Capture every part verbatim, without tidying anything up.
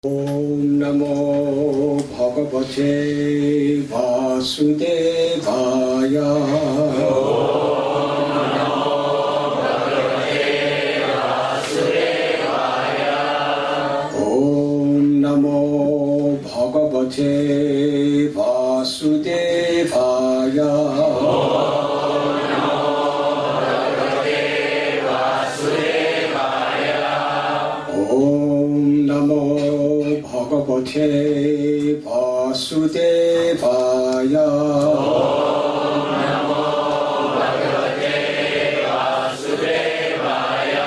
Om Namo Bhagavate Vasudevaya. Om Namo Bhagavate Vasudevaya. Om Namo Bhagavate Vasudevaya. Bhagavate Vasudevaya. Om Namo Bhagavate Vasudevaya.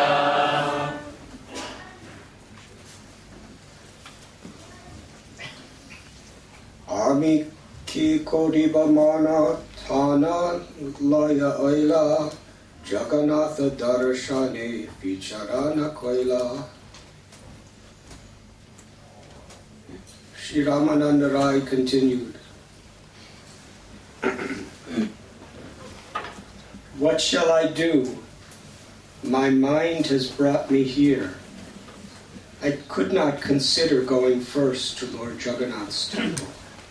Ami ki kodiba mana thana laya aila Jagannatha darshane vicharana koila. Sri Ramananda Rai continued, "What shall I do? My mind has brought me here. I could not consider going first to Lord Jagannath's temple.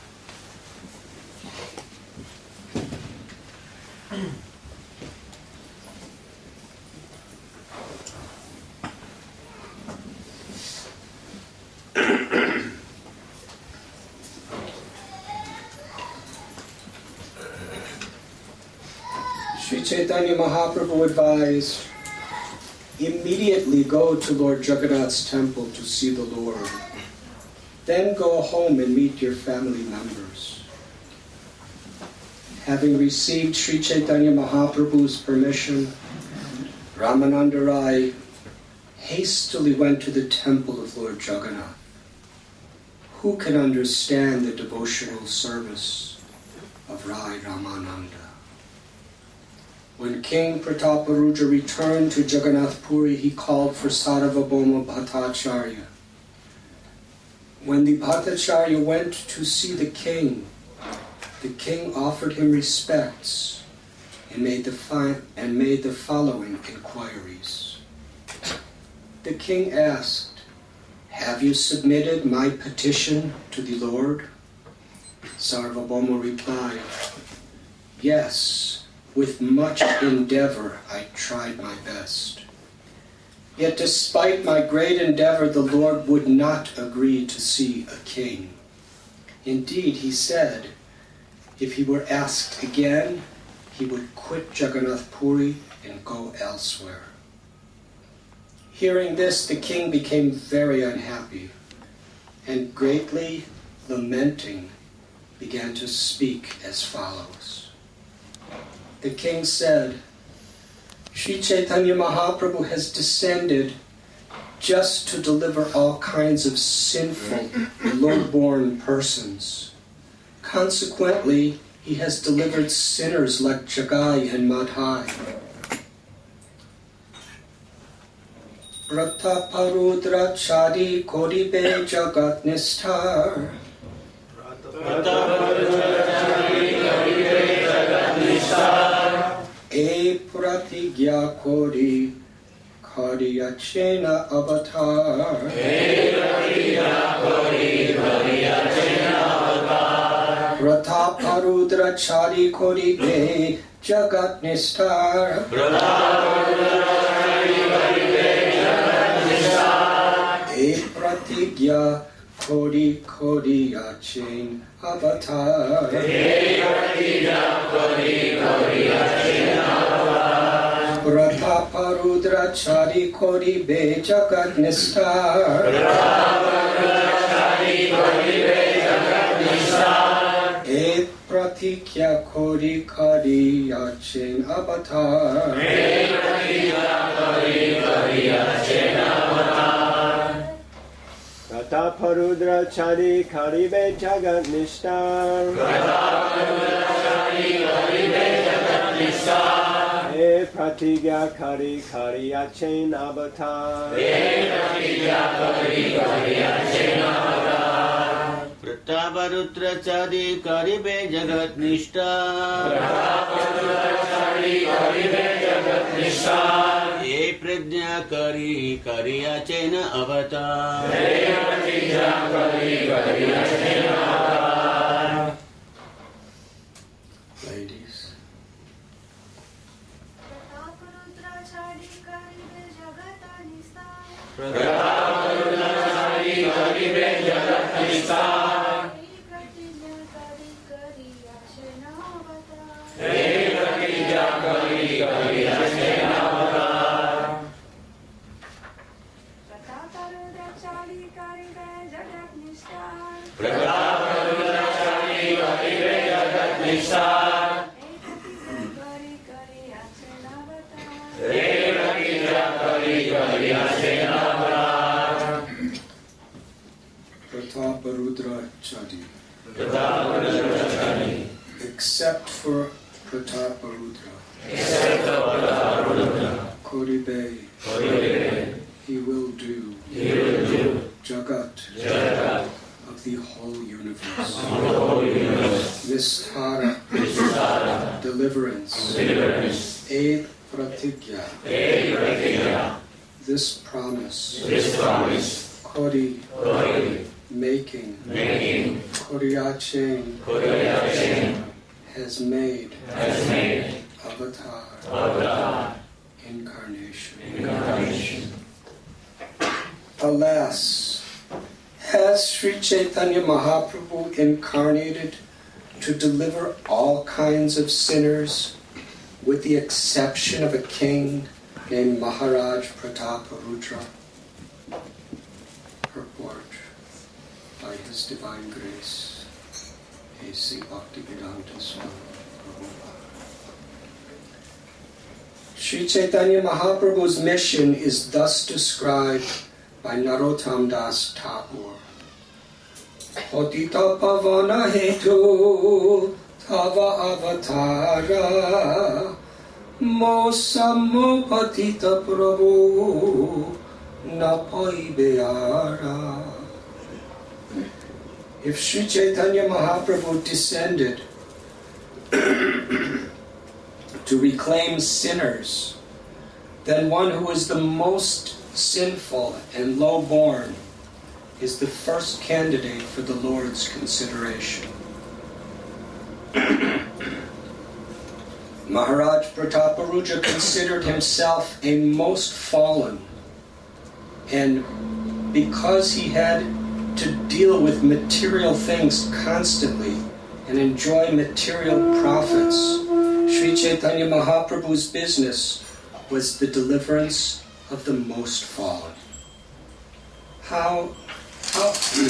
Sri Chaitanya Mahaprabhu advised, immediately go to Lord Jagannath's temple to see the Lord. Then go home and meet your family members. Having received Sri Chaitanya Mahaprabhu's permission, Ramananda Rai hastily went to the temple of Lord Jagannath. Who can understand the devotional service of Rai Ramananda? When King Prataparudra returned to Jagannath Puri, he called for Sarvabhauma Bhattacharya. When the Bhattacharya went to see the king, the king offered him respects and made the, fi- and made the following inquiries. The king asked, "Have you submitted my petition to the Lord?" Sarvabhauma replied, "Yes. With much endeavor, I tried my best. Yet despite my great endeavor, the Lord would not agree to see a king. Indeed, he said, if he were asked again, he would quit Jagannath Puri and go elsewhere." Hearing this, the king became very unhappy and greatly lamenting began to speak as follows. The king said, "Sri Chaitanya Mahaprabhu has descended just to deliver all kinds of sinful, low-born persons. Consequently, he has delivered sinners like Jagai and Madhai. Prataparudra chadi kodibe jagat nisthar. E pratigya kori kariyachena avatar. E pratigya kori kariyachena avatar. Prataparudra chari kori be jagat nisthar. Prataparudra chari kori be jagat nisthar. E pratigya kori kariyachena avatar. E pratigya kori kariyachena avatar. Prataparudra chari kori be jagat nisthar. Prataparudra chari kori be jagat nisthar. E pratikya kori kariyachena avatar. E pratikya kori kariyachena avatar. Prataparudra chari karibe jagat nisthar. Prataparudra chari karibe jagat nisthar. E pratigya kari kariyachena avatar. E pratigya kari kariyachena avatar. प्रतापरुद्रचारी करिबे जगत निष्ठा ये प्रज्ञा करी करिया chain अवतार Ladies. Prataparudra-chari. Except for Prataparudra. Koribe. He will do. Jagat. Of the whole universe. Vistara. Deliverance. Ed pratigya. This promise. Kori. Making. Koriyachen. Has made. Avatar. Incarnation. Alas, has Sri Chaitanya Mahaprabhu incarnated to deliver all kinds of sinners, with the exception of a king named Maharaj Prataparudra? Purport by His Divine Grace, A C Bhaktivedanta Swami Prabhupada. Sri Chaitanya Mahaprabhu's mission is thus described by Narottam Das Thakur. Patita pavana hetu tava avatara mosamo patita prabhu napaibeara. If Sri Chaitanya Mahaprabhu descended to reclaim sinners, then one who is the most sinful and low-born is the first candidate for the Lord's consideration. Maharaj Prataparudra considered himself a most fallen, and because he had to deal with material things constantly and enjoy material profits, Sri Chaitanya Mahaprabhu's business was the deliverance of the most fallen. How, how,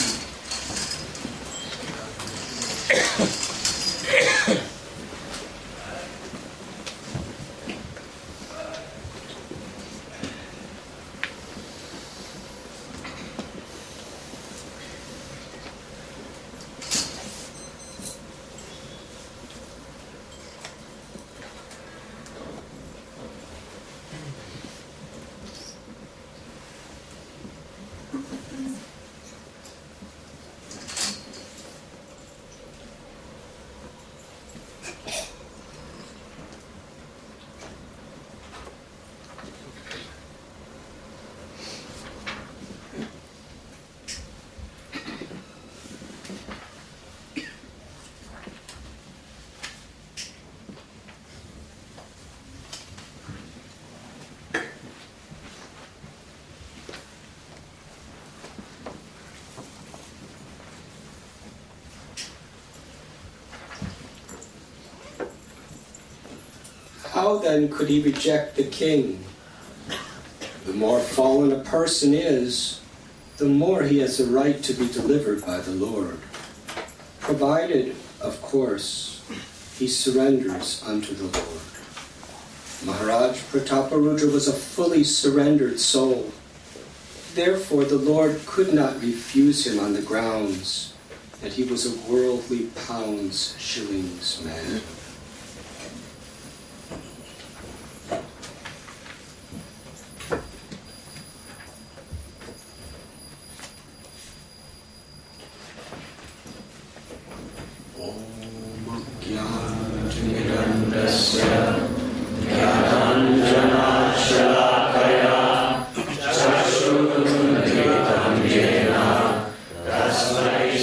How then could he reject the king? The more fallen a person is, the more he has a right to be delivered by the Lord, provided, of course, he surrenders unto the Lord. Maharaj Prataparudra was a fully surrendered soul. Therefore, the Lord could not refuse him on the grounds that he was a worldly pounds, shillings man.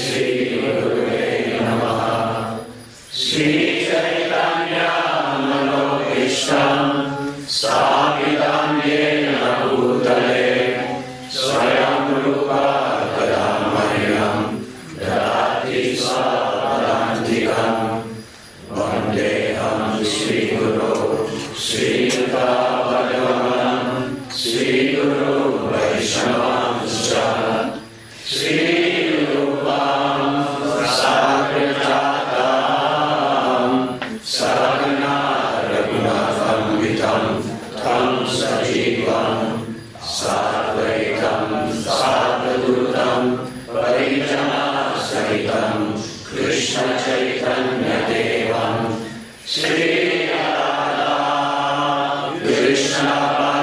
Sri Gurave Namaha. Sri Chaitanya Manobhishtam Sthapitam Yena Bhutale Swayam Rupa Kadamahyam Dadati Svadantikam Vandeham Sri Guru Sri Yuta Bhagavanam Sri Guru Vaishnavanscha Sri Rupam Sagrajatam Sarana Raghunatham Vitam Tam Sajivam Sadvaitam Sadvadutam Parijana Sahitam Krishna Chaitanya Devam Sri Radha Krishna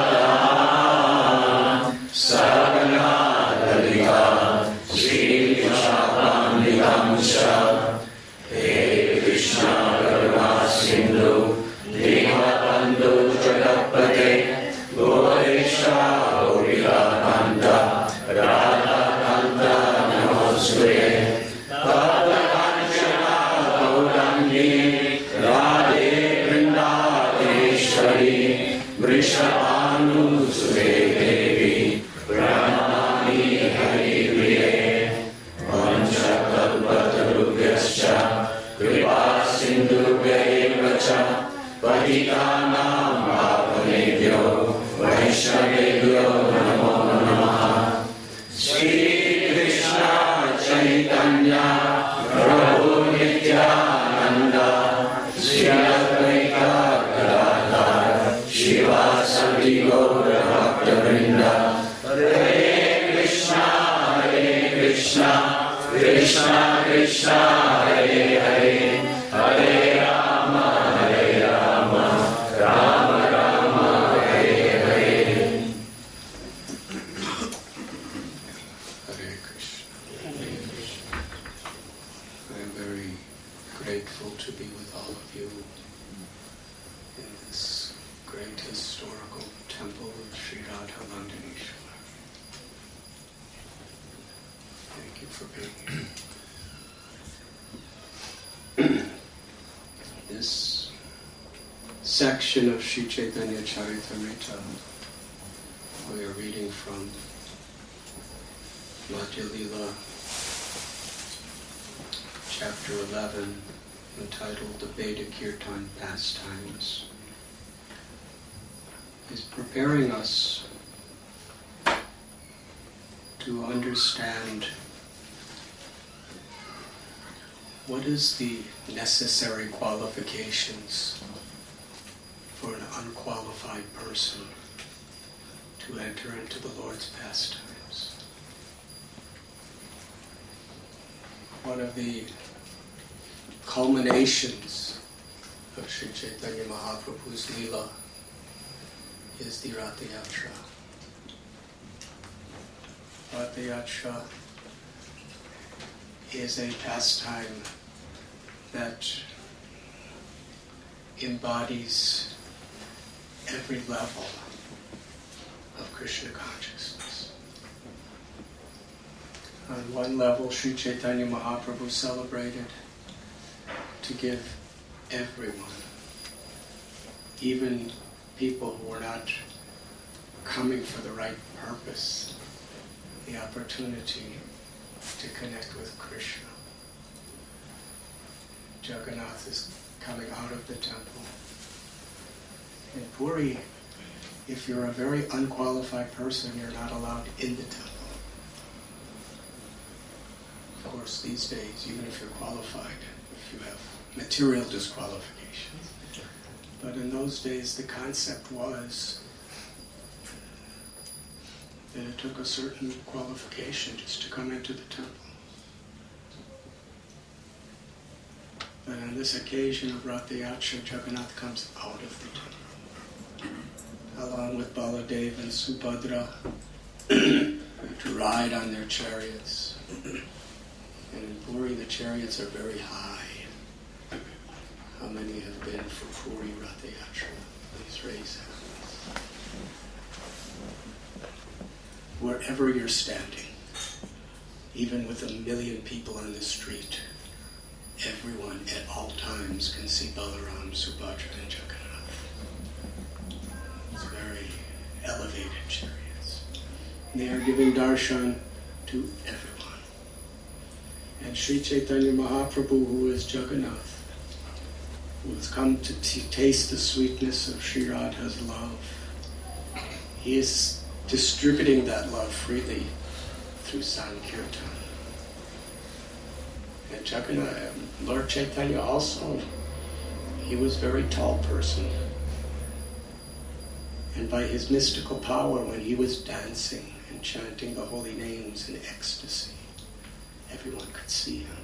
Pada Sarvana Lalita Sri Vishapandikam He Krishna Karuna Sindhu Dhinabandhu Jagapate Goresha Gorila Kanta Radha Kanta Namaste Tata Kanchana Gaurangi Radhe Vrindaveshwari Vrishabhanu Sure Devi Pranamami Hari Priye Vanchakalpatarubhyascha Kripa Sindhubhya eva cha Patitanam Pavanebhyo Vaishnavebhyo Namo Namaha. Sri Krishna Chaitanya Prabhu Nityananda Sri Advaita Gadadhar Shivasati Gaura Bhakta-vrinda. Hare Krishna Hare Krishna Krishna Krishna Hare Hare Hare Rama Hare Rama Rama Rama Hare Hare. Hare Krishna. I am very grateful to be with all of you in this great historical temple of Sri Radha Mandaneshwar. Thank you for being here. This section of Sri Chaitanya Charitamrita we are reading from Madhya Lila, chapter eleven, entitled The Veda Kirtan Pastimes, is preparing us to understand what is the necessary qualifications for an unqualified person to enter into the Lord's pastimes. One of the culminations of Sri Chaitanya Mahaprabhu's Leela is the Ratha Yatra. Ratha Yatra is a pastime that embodies every level of Krishna consciousness. On one level, Sri Chaitanya Mahaprabhu celebrated to give everyone, even people who were not coming for the right purpose, the opportunity to connect with Krishna. Jagannath is coming out of the temple. In Puri, if you're a very unqualified person, you're not allowed in the temple. Of course, these days, even if you're qualified, if you have material disqualifications. But in those days, the concept was that it took a certain qualification just to come into the temple. But on this occasion of Ratha Yatra, Jagannath comes out of the temple, along with Baladev and Subhadra, to ride on their chariots. And in Puri, the chariots are very high. How many have been for Puri Ratha Yatra? Please raise hands. Wherever you're standing, even with a million people on the street, everyone at all times can see Balaram, Subhadra, and Jagannath. It's very elevated chariots. And they are giving darshan to everyone. And Sri Chaitanya Mahaprabhu, who is Jagannath, who has come to t- taste the sweetness of Sri Radha's love, he is distributing that love freely through Sankirtan. And Jagannath, Lord Chaitanya also, he was a very tall person. And by his mystical power, when he was dancing and chanting the holy names in ecstasy, everyone could see him.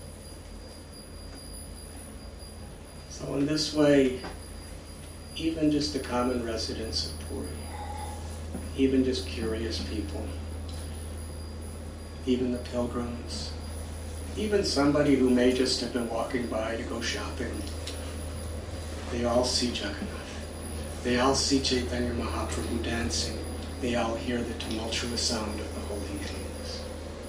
So in this way, even just the common residents of Puri, even just curious people, even the pilgrims, even somebody who may just have been walking by to go shopping, they all see Jagannath. They all see Chaitanya Mahaprabhu dancing. They all hear the tumultuous sound of the holy names.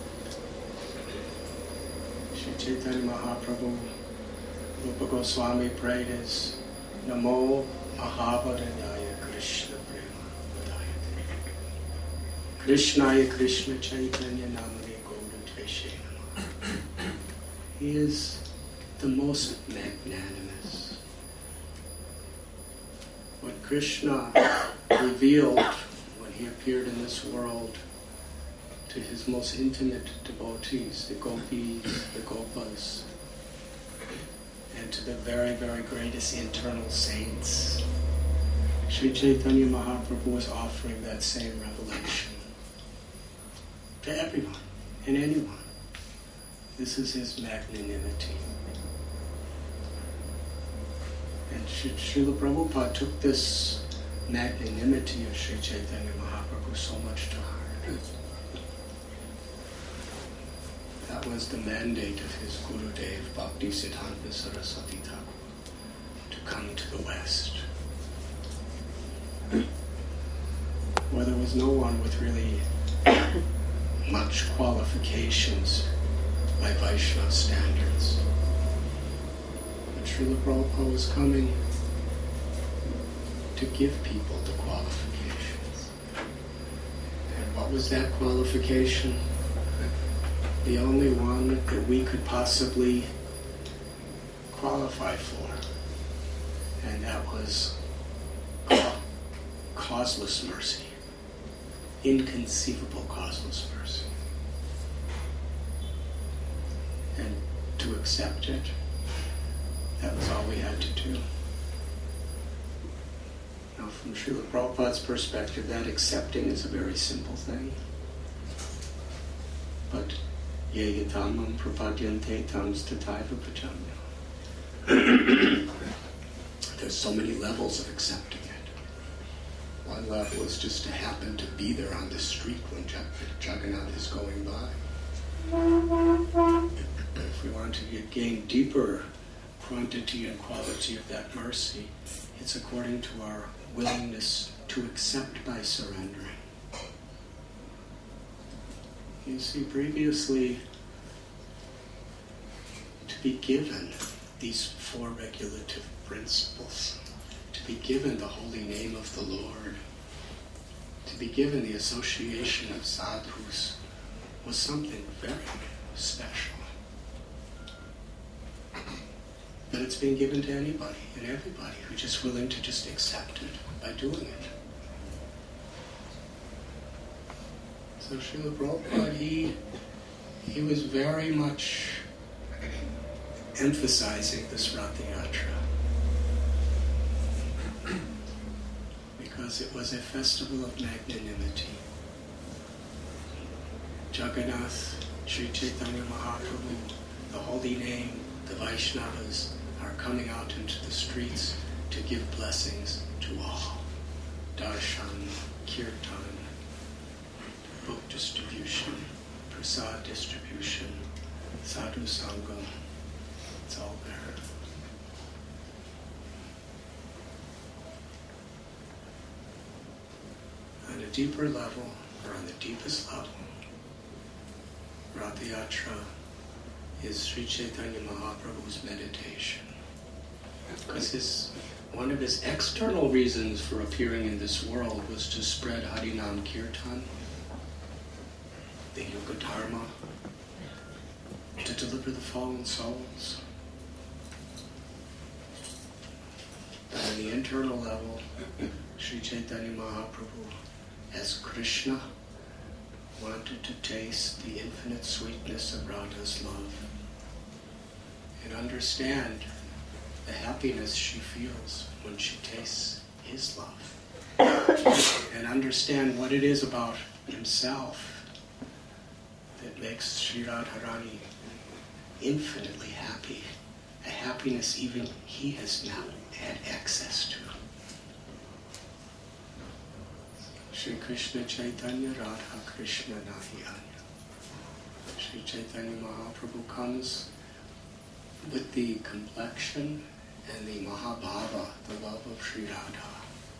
Shri Chaitanya Mahaprabhu, Rupa Goswami prayed as Namo Mahavadanyaya Krishna Prema Vadayate. Krishnaya Krishna Chaitanya Namane Gaura Namah. He is the most magnanimous. What Krishna revealed when he appeared in this world to his most intimate devotees, the gopis, the gopas, and to the very, very greatest internal saints, Sri Chaitanya Mahaprabhu was offering that same revelation to everyone and anyone. This is his magnanimity. And Srila Prabhupada took this magnanimity of Sri Chaitanya Mahaprabhu so much to heart. That was the mandate of his Gurudev, Bhakti Siddhanta Saraswati Thakur, to come to the West, where there was no one with really much qualifications by Vaishnava standards. But Srila Prabhupada was coming to give people the qualifications. And what was that qualification? The only one that we could possibly qualify for. And that was causeless mercy. Inconceivable causeless mercy. And to accept it, that was all we had to do. Now, from Srila Prabhupada's perspective, that accepting is a very simple thing. But ye yatamam prapadyante tams tataiva pachamya. There's so many levels of accepting it. One level is just to happen to be there on the street when Jagannath is going by. But if we want to get, gain deeper quantity and quality of that mercy, it's according to our willingness to accept by surrendering. You see, previously, to be given these four regulative principles, to be given the holy name of the Lord, to be given the association of sadhus, was something very special. But it's being given to anybody and everybody who's just willing to just accept it by doing it. So Srila Prabhupada, he, he was very much emphasizing this Ratha Yatra because it was a festival of magnanimity. Jagannath, Sri Chaitanya Mahaprabhu, the holy name, the Vaishnavas are coming out into the streets to give blessings to all. Darshan, Kirtan, book distribution, prasad distribution, sadhu sangam, it's all there. On a deeper level, or on the deepest level, Ratha Yatra is Sri Chaitanya Mahaprabhu's meditation. Because his, one of his external reasons for appearing in this world was to spread Harinam Kirtan, the Yuga Dharma, to deliver the fallen souls. But on the internal level, Sri Chaitanya Mahaprabhu, as Krishna, wanted to taste the infinite sweetness of Radha's love and understand the happiness she feels when she tastes his love, and understand what it is about himself that makes Sri Radharani infinitely happy, a happiness even he has not had access to. Sri Krishna Chaitanya Radha Krishna Nahi Anya. Sri Chaitanya Mahaprabhu comes with the complexion and the Mahabhava, the love of Sri Radha.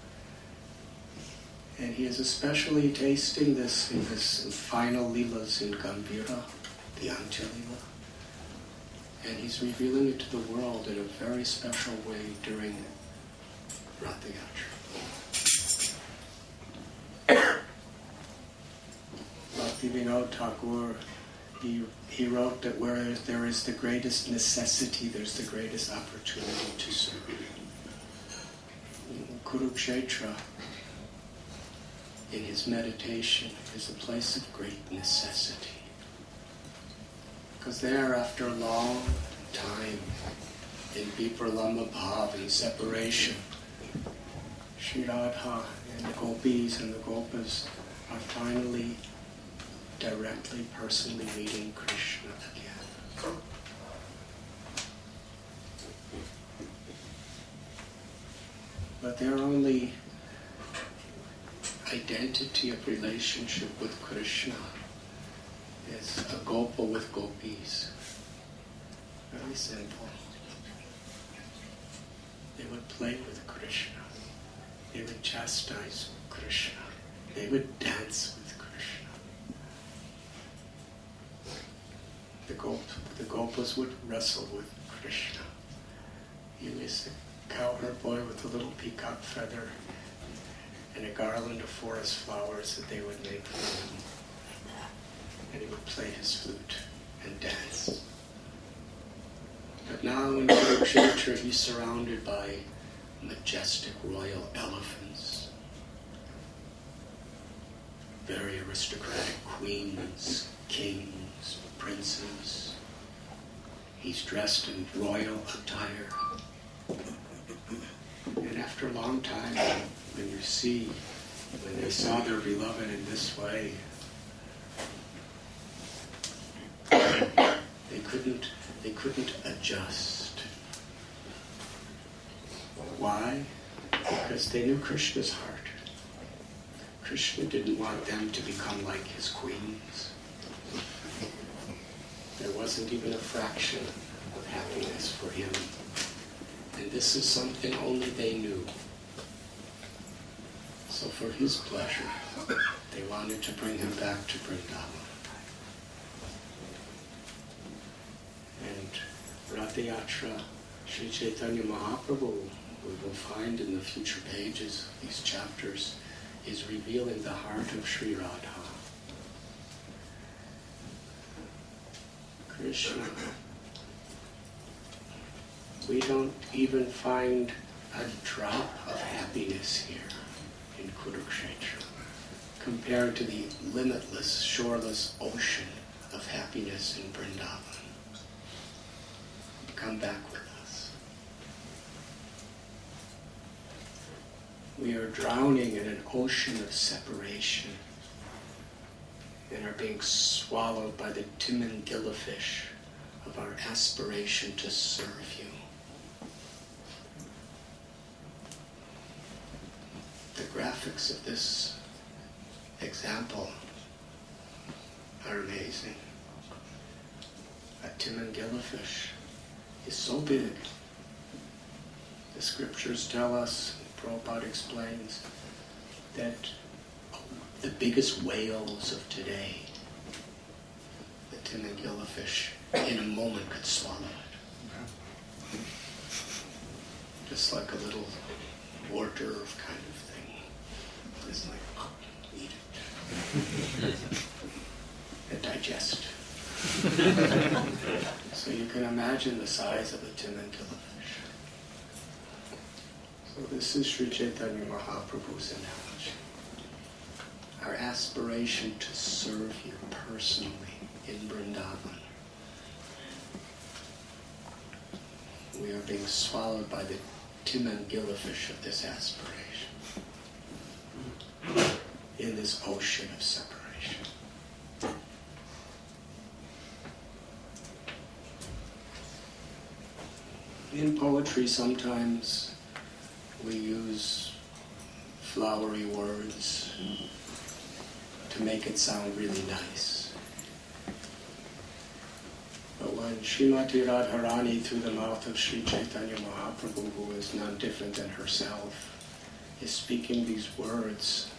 And he is especially tasting this in his final Leelas in Gambhira, the Antya-lila. And he's revealing it to the world in a very special way during Ratha Yatra. Bhakti Vinod Thakur, he, he wrote that where there is the greatest necessity, there's the greatest opportunity to serve. Kurukshetra, in his meditation, is a place of great necessity. Because there, after a long time in Vipralambha Bhav, in separation, Sri Radha and the gopis and the gopas are finally directly, personally meeting Krishna again. But their only identity of relationship with Krishna is a gopa with gopis. Very simple. They would play with Krishna. They would chastise Krishna. They would dance with Krishna. The, gop, the gopas would wrestle with Krishna. He was a cowherd boy with a little peacock feather and a garland of forest flowers that they would make for him. And he would play his flute and dance. But now in Kurukshetra, he's surrounded by majestic royal elephants, very aristocratic queens, kings, princes. He's dressed in royal attire. And after a long time, when you see, when they saw their beloved in this way, they couldn't, they couldn't adjust. Why? Because they knew Krishna's heart. Krishna didn't want them to become like his queens. There wasn't even a fraction of happiness for him. And this is something only they knew. So for his pleasure, they wanted to bring him back to Vrindavan. And Ratha Yatra, Sri Chaitanya Mahaprabhu, we will find in the future pages of these chapters, is revealing the heart of Sri Radha. Krishna. We don't even find a drop of happiness here in Kurukshetra compared to the limitless, shoreless ocean of happiness in Vrindavan. Come back with us. We are drowning in an ocean of separation and are being swallowed by the Timangila fish of our aspiration to serve you. The graphics of this example are amazing. A Timangila fish is so big. The scriptures tell us, Prabhupada explains, that the biggest whales of today, the Timangilla-fish in a moment could swallow it. Just like a little hors d'oeuvre kind of thing. It's like, oh, eat it. And digest. So you can imagine the size of a Timangilla-fish. So this is Sri Chaitanya Mahaprabhu's analogy. Our aspiration to serve you personally in Vrindavan. We are being swallowed by the Timangilla-fish of this aspiration in this ocean of separation. In poetry, sometimes we use flowery words to make it sound really nice. But when Srimati Radharani, through the mouth of Sri Chaitanya Mahaprabhu, who is none different than herself, is speaking these words,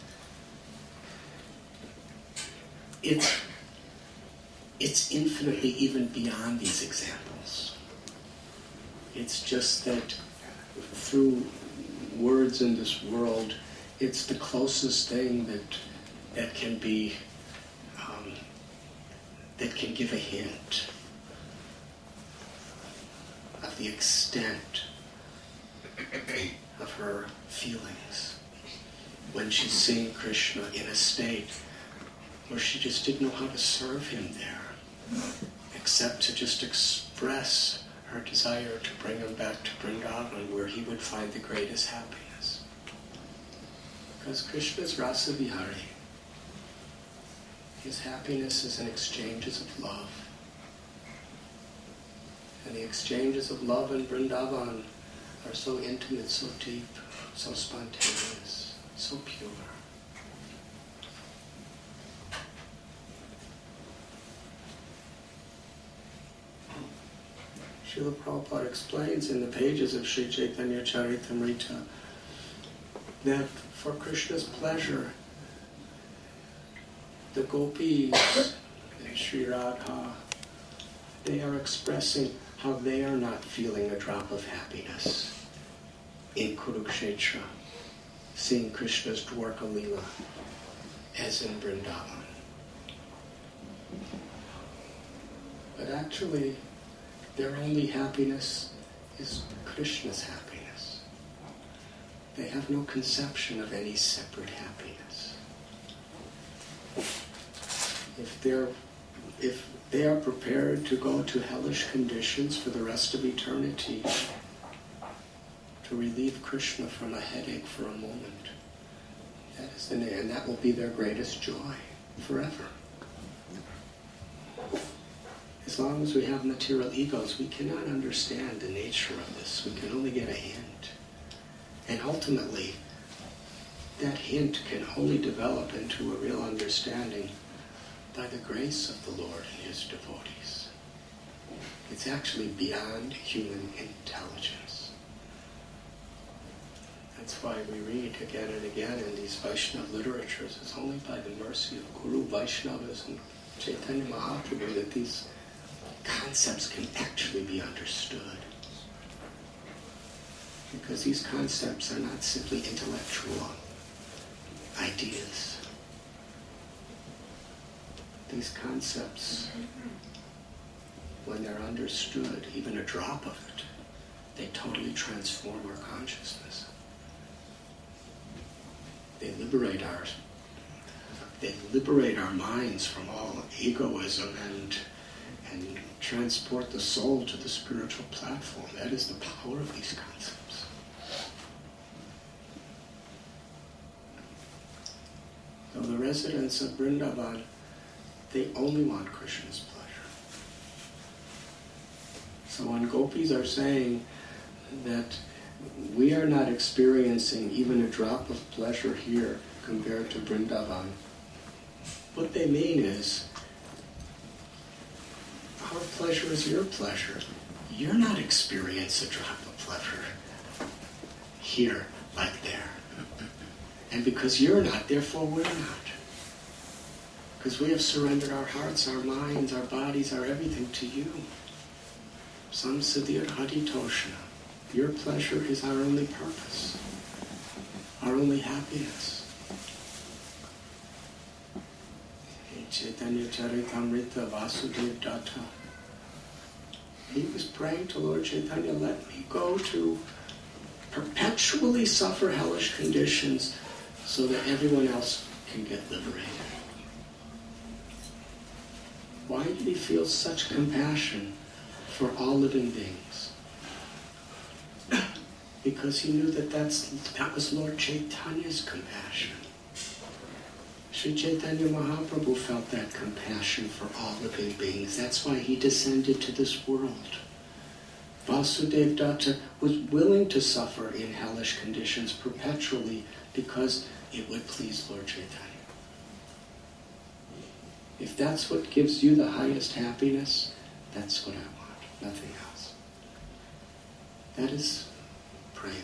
it's, it's infinitely even beyond these examples. It's just that through words in this world, it's the closest thing that that can be, um, that can give a hint of the extent of her feelings when she's seeing Krishna in a state where she just didn't know how to serve him there, except to just express her desire to bring him back to Vrindavan, where he would find the greatest happiness. Because Krishna is Rasa Vihari. His happiness is in exchanges of love. And the exchanges of love in Vrindavan are so intimate, so deep, so spontaneous, so pure. Srila Prabhupada explains in the pages of Sri Chaitanya Charitamrita that for Krishna's pleasure, the gopis and Sri Radha, they are expressing how they are not feeling a drop of happiness in Kurukshetra, seeing Krishna's Dwarka Leela as in Vrindavan. But actually, their only happiness is Krishna's happiness. They have no conception of any separate happiness. If they're, if they are prepared to go to hellish conditions for the rest of eternity to relieve Krishna from a headache for a moment, that is the and that will be their greatest joy forever. As long as we have material egos, we cannot understand the nature of this. We can only get a hint. And ultimately, that hint can only develop into a real understanding by the grace of the Lord and his devotees. It's actually beyond human intelligence. That's why we read again and again in these Vaishnava literatures, it's only by the mercy of Guru Vaishnavas and Chaitanya Mahaprabhu that these concepts can actually be understood. Because these concepts are not simply intellectual ideas. These concepts, when they're understood, even a drop of it, they totally transform our consciousness. They liberate our, they liberate our minds from all egoism and and transport the soul to the spiritual platform. That is the power of these concepts. So the residents of Vrindavan, they only want Krishna's pleasure. So when gopis are saying that we are not experiencing even a drop of pleasure here compared to Vrindavan, what they mean is, our pleasure is your pleasure. You're not experiencing a drop of pleasure here like there. And because you're not, therefore we're not. Because we have surrendered our hearts, our minds, our bodies, our everything to you. Samsadir Haditoshna. Your pleasure is our only purpose, our only happiness. Chaitanya Charitamrita Vasudev Datta. He was praying to Lord Chaitanya, let me go to perpetually suffer hellish conditions so that everyone else can get liberated. Why did he feel such compassion for all living beings? Because he knew that that's, that was Lord Chaitanya's compassion. Sri Chaitanya Mahaprabhu felt that compassion for all living beings. That's why he descended to this world. Vasudev Datta was willing to suffer in hellish conditions perpetually because it would please Lord Chaitanya. If that's what gives you the highest happiness, that's what I want, nothing else. That is prema.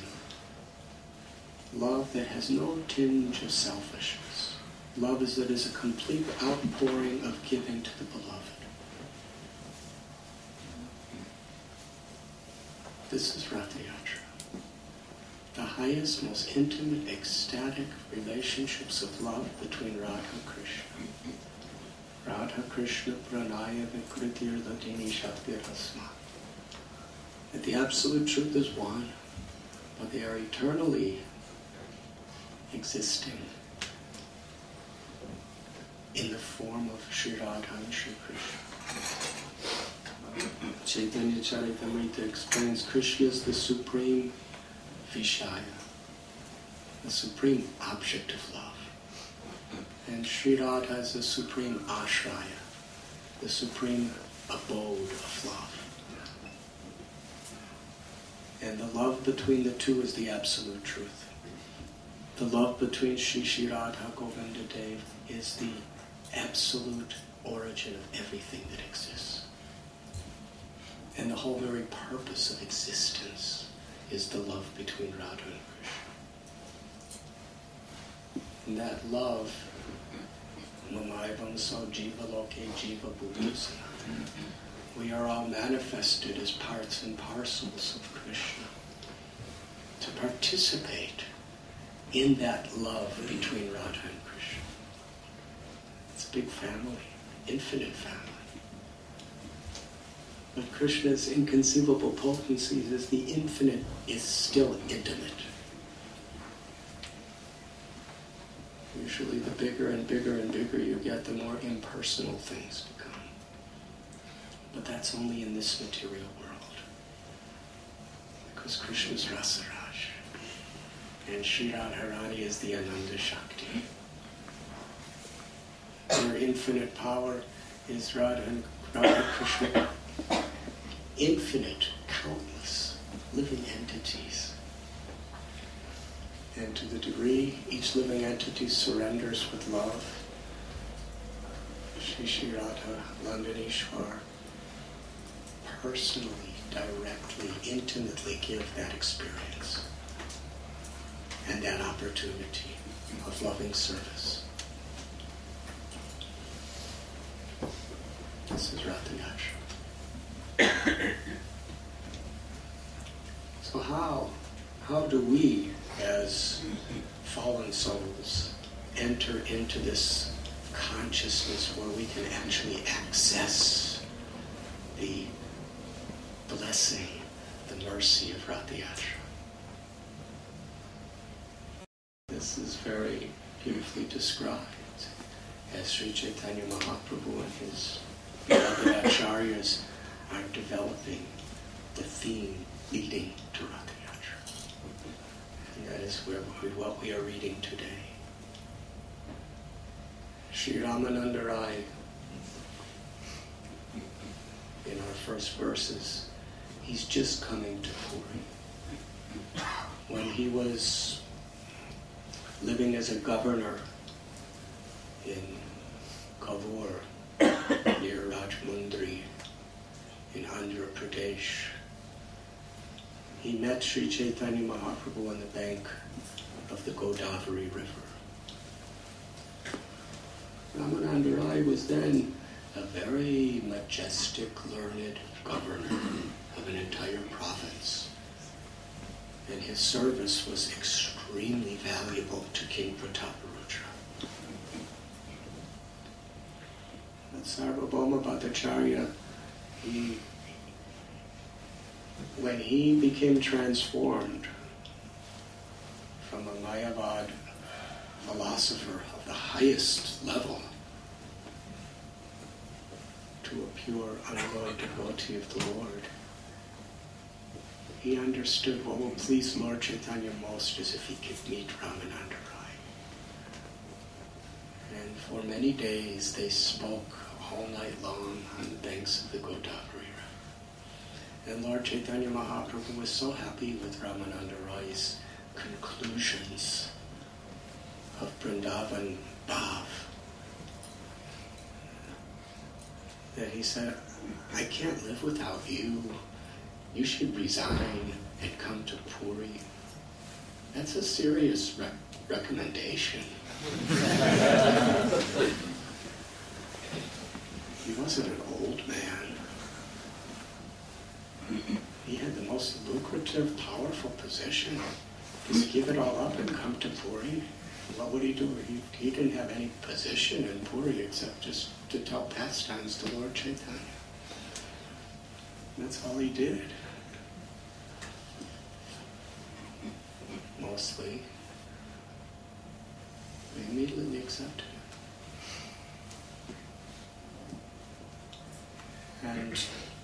Love that has no tinge of selfishness. Love is that is a complete outpouring of giving to the beloved. This is Ratha Yatra. The highest, most intimate, ecstatic relationships of love between Radha and Krishna. Radha Krishna Pranaya Vikritir Ladini Shakti Rasma. That the absolute truth is one, but they are eternally existing in the form of Sri Radha and Sri Krishna. Chaitanya Charitamrita explains Krishna is the supreme Vishaya, the supreme object of love. And Sri Radha is the supreme Ashraya, the supreme abode of love. And the love between the two is the absolute truth. The love between Sri Sri Radha Govinda Dev is the absolute origin of everything that exists. And the whole very purpose of existence is the love between Radha and Krishna. And that love, Mamaivam so jiva loke jiva buddhisana. We are all manifested as parts and parcels of Krishna to participate in that love between Radha and Krishna. It's a big family, infinite family. But Krishna's inconceivable potencies is the infinite is still intimate. Usually the bigger and bigger and bigger you get, the more impersonal things become. But that's only in this material world. Because Krishna is Rasaraj. And Sri Radharani is the Ananda Shakti. Their infinite power is Radha and Radha Krishna. Infinite, countless living entities. And to the degree each living entity surrenders with love, Shri Shri Radha Landanishwar personally, directly, intimately give that experience and that opportunity of loving service. This is Ratha Yatra. So how, how do we, as fallen souls, enter into this consciousness where we can actually access the blessing, the mercy of Ratha Yatra? This is very beautifully described as Sri Chaitanya Mahaprabhu and his beloved acharyas are developing the theme leading to Ratha Yatra. And that is where we, what we are reading today. Sri Ramananda Rai, in our first verses, he's just coming to Puri. When he was living as a governor in Kavur, near Rajmundri, in Andhra Pradesh, he met Sri Chaitanya Mahaprabhu on the bank of the Godavari River. Ramananda Rai was then a very majestic, learned governor of an entire province. And his service was extremely valuable to King Prataparudra. But Sarvabhauma Bhattacharya, he, when he became transformed from a Mayavad philosopher of the highest level to a pure, unalloyed devotee of the Lord, he understood what will please Lord Chaitanya most is if he could meet Ramananda Rai. And for many days they spoke all night long on the banks of the Godavari River. And Lord Chaitanya Mahaprabhu was so happy with Ramananda Rai's conclusions of Vrindavan Bhav that he said, I can't live without you. You should resign and come to Puri. That's a serious rec- recommendation. He wasn't an old man. He had the most lucrative, powerful position. Just give it all up and come to Puri. What would he do? He, he didn't have any position in Puri except just to tell pastimes to Lord Chaitanya. That's all he did. Mostly. They immediately accepted it. And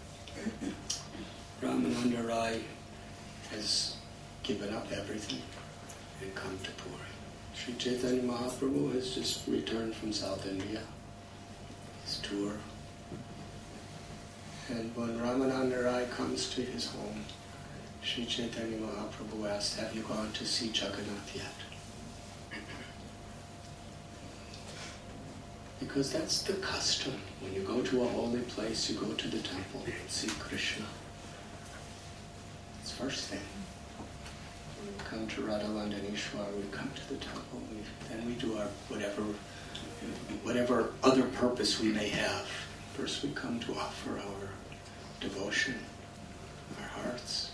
Ramananda Rai has given up everything and come to Puri. Sri Chaitanya Mahaprabhu has just returned from South India, his tour. And when Ramananda Rai comes to his home, Sri Chaitanya Mahaprabhu asked, have you gone to see Jagannath yet? Because that's the custom. When you go to a holy place, you go to the temple and see Krishna. It's the first thing. When we come to Radha Vandaneshwar, we come to the temple, we, then we do our whatever, whatever other purpose we may have. First we come to offer our devotion, our hearts.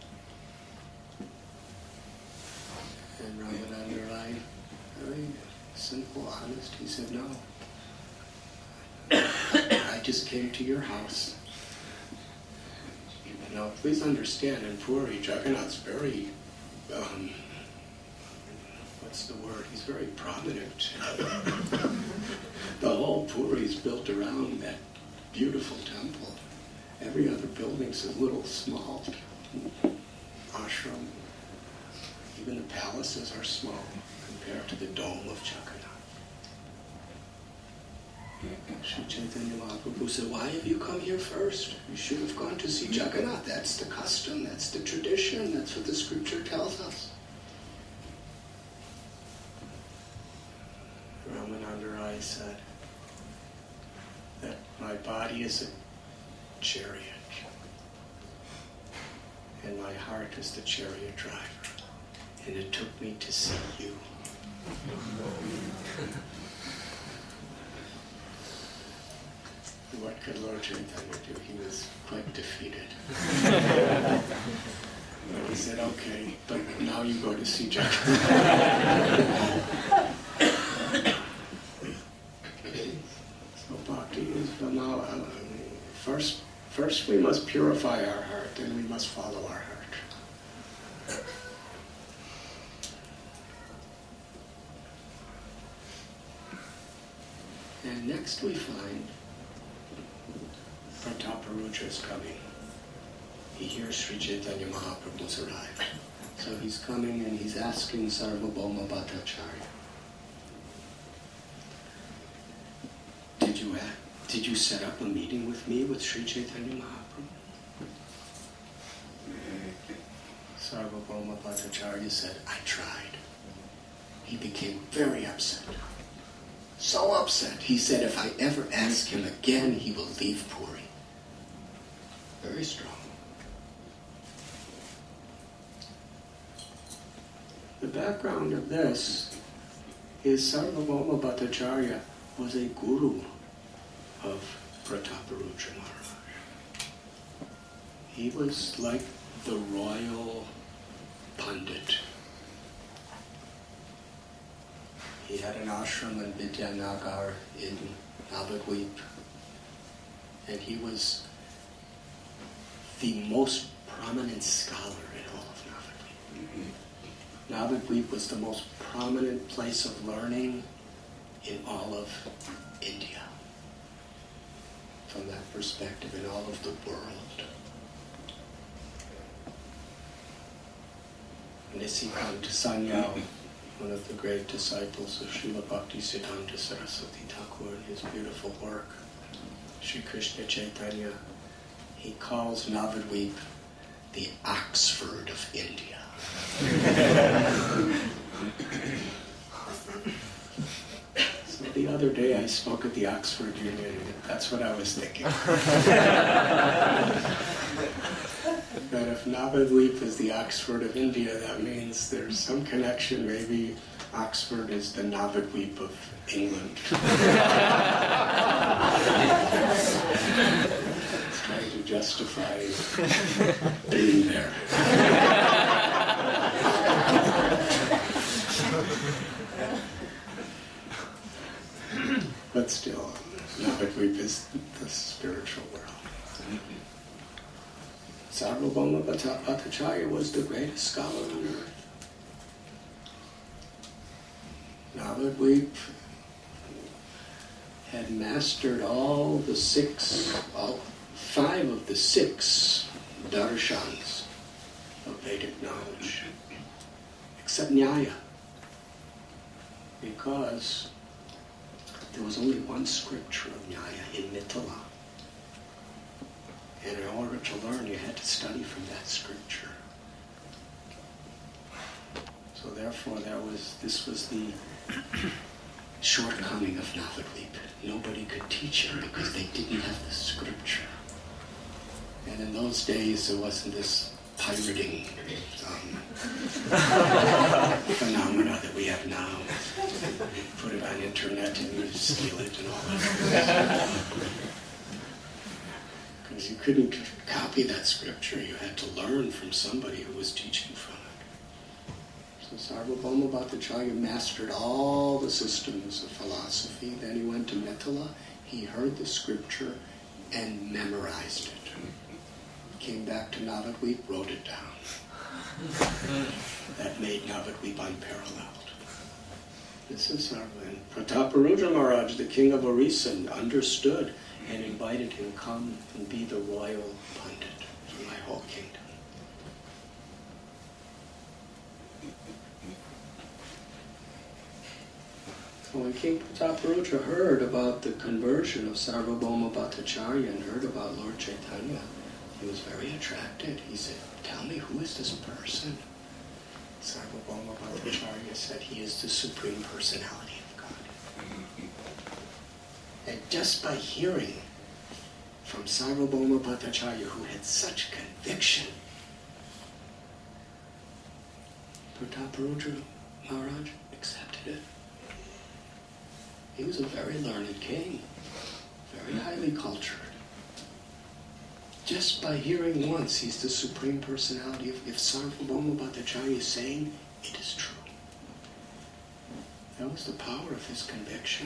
And Ramananda Rai, very simple, honest, he said, no. I just came to your house. Now, please understand, in Puri, Jagannath's very, um, what's the word? He's very prominent. The whole Puri is built around that beautiful temple. Every other building's a little small ashram. Even the palaces are small compared to the dome of Jagannath. Sri Chaitanya Mahaprabhu said, why have you come here first? You should have gone to see Jagannath. That's the custom, that's the tradition, that's what the scripture tells us. Ramananda Rai said that my body is a chariot and my heart is the chariot driver, and it took me to see you. What could Lord Chaitanya do? He was quite defeated. He said, okay, but now you go to see Jagannath. So bhakti is now, uh, first, first we must purify our heart, and we must follow our heart. And next we find Prataparudra is coming. He hears Sri Chaitanya Mahaprabhu's arrival. So he's coming and he's asking Sarvabhauma Bhattacharya, Did you have, did you set up a meeting with me with Sri Chaitanya Mahaprabhu? Sarvabhauma Bhattacharya said, I tried. He became very upset. So upset. He said, if I ever ask him again, he will leave Puri. Very strong. The background of this is Sarvabhauma Bhattacharya was a guru of Prataparudra Maharaj. He was like the royal Pandit. He had an ashram in Vidyanagar in Navadvip, and he was the most prominent scholar in all of Navadvip. Navadvip was the most prominent place of learning in all of India. From that perspective, in all of the world. Nisikanta Sanyal, one of the great disciples of Srila Bhaktisiddhanta Saraswati Thakur, in his beautiful work, Sri Krishna Chaitanya, he calls Navadvip the Oxford of India. So the other day I spoke at the Oxford Union, that's what I was thinking. That if Navadvip is the Oxford of India, that means there's some connection. Maybe Oxford is the Navadvip of England. It's trying to justify being there. But still, Navadvip is the spiritual world. Sarvabhauma Bhattacharya was the greatest scholar on earth. Navadvip had mastered all the six, all five of the six darshans of Vedic knowledge, except Nyaya, because there was only one scripture of Nyaya in Mithila. And in order to learn, you had to study from that scripture. So therefore, there was this was the shortcoming of Navadvip. Nobody could teach him because they didn't have the scripture. And in those days, there wasn't this pirating um, phenomena that we have now. You put it on internet and you steal it and all that. Because you couldn't copy that scripture, you had to learn from somebody who was teaching from it. So Sarvabhauma Bhattacharya mastered all the systems of philosophy. Then he went to Mithila, he heard the scripture and memorized it. Came back to Navadvip, wrote it down. That made Navadvip unparalleled. This is Sarvabhauma. And Prataparudra Maharaj, the king of Orissa, understood and invited him, come and be the royal Pandit for my whole kingdom. So when King Prataparudra heard about the conversion of Sarvabhauma Bhattacharya and heard about Lord Chaitanya, he was very attracted. He said, tell me, who is this person? Sarvabhauma Bhattacharya said, he is the Supreme Personality of God. And just by hearing from Sarvabhauma Bhattacharya, who had such conviction, Prataparudra Maharaj accepted it. He was a very learned king, very highly cultured. Just by hearing once, he's the Supreme Personality. If, if Sarvabhauma Bhattacharya is saying, it is true. That was the power of his conviction.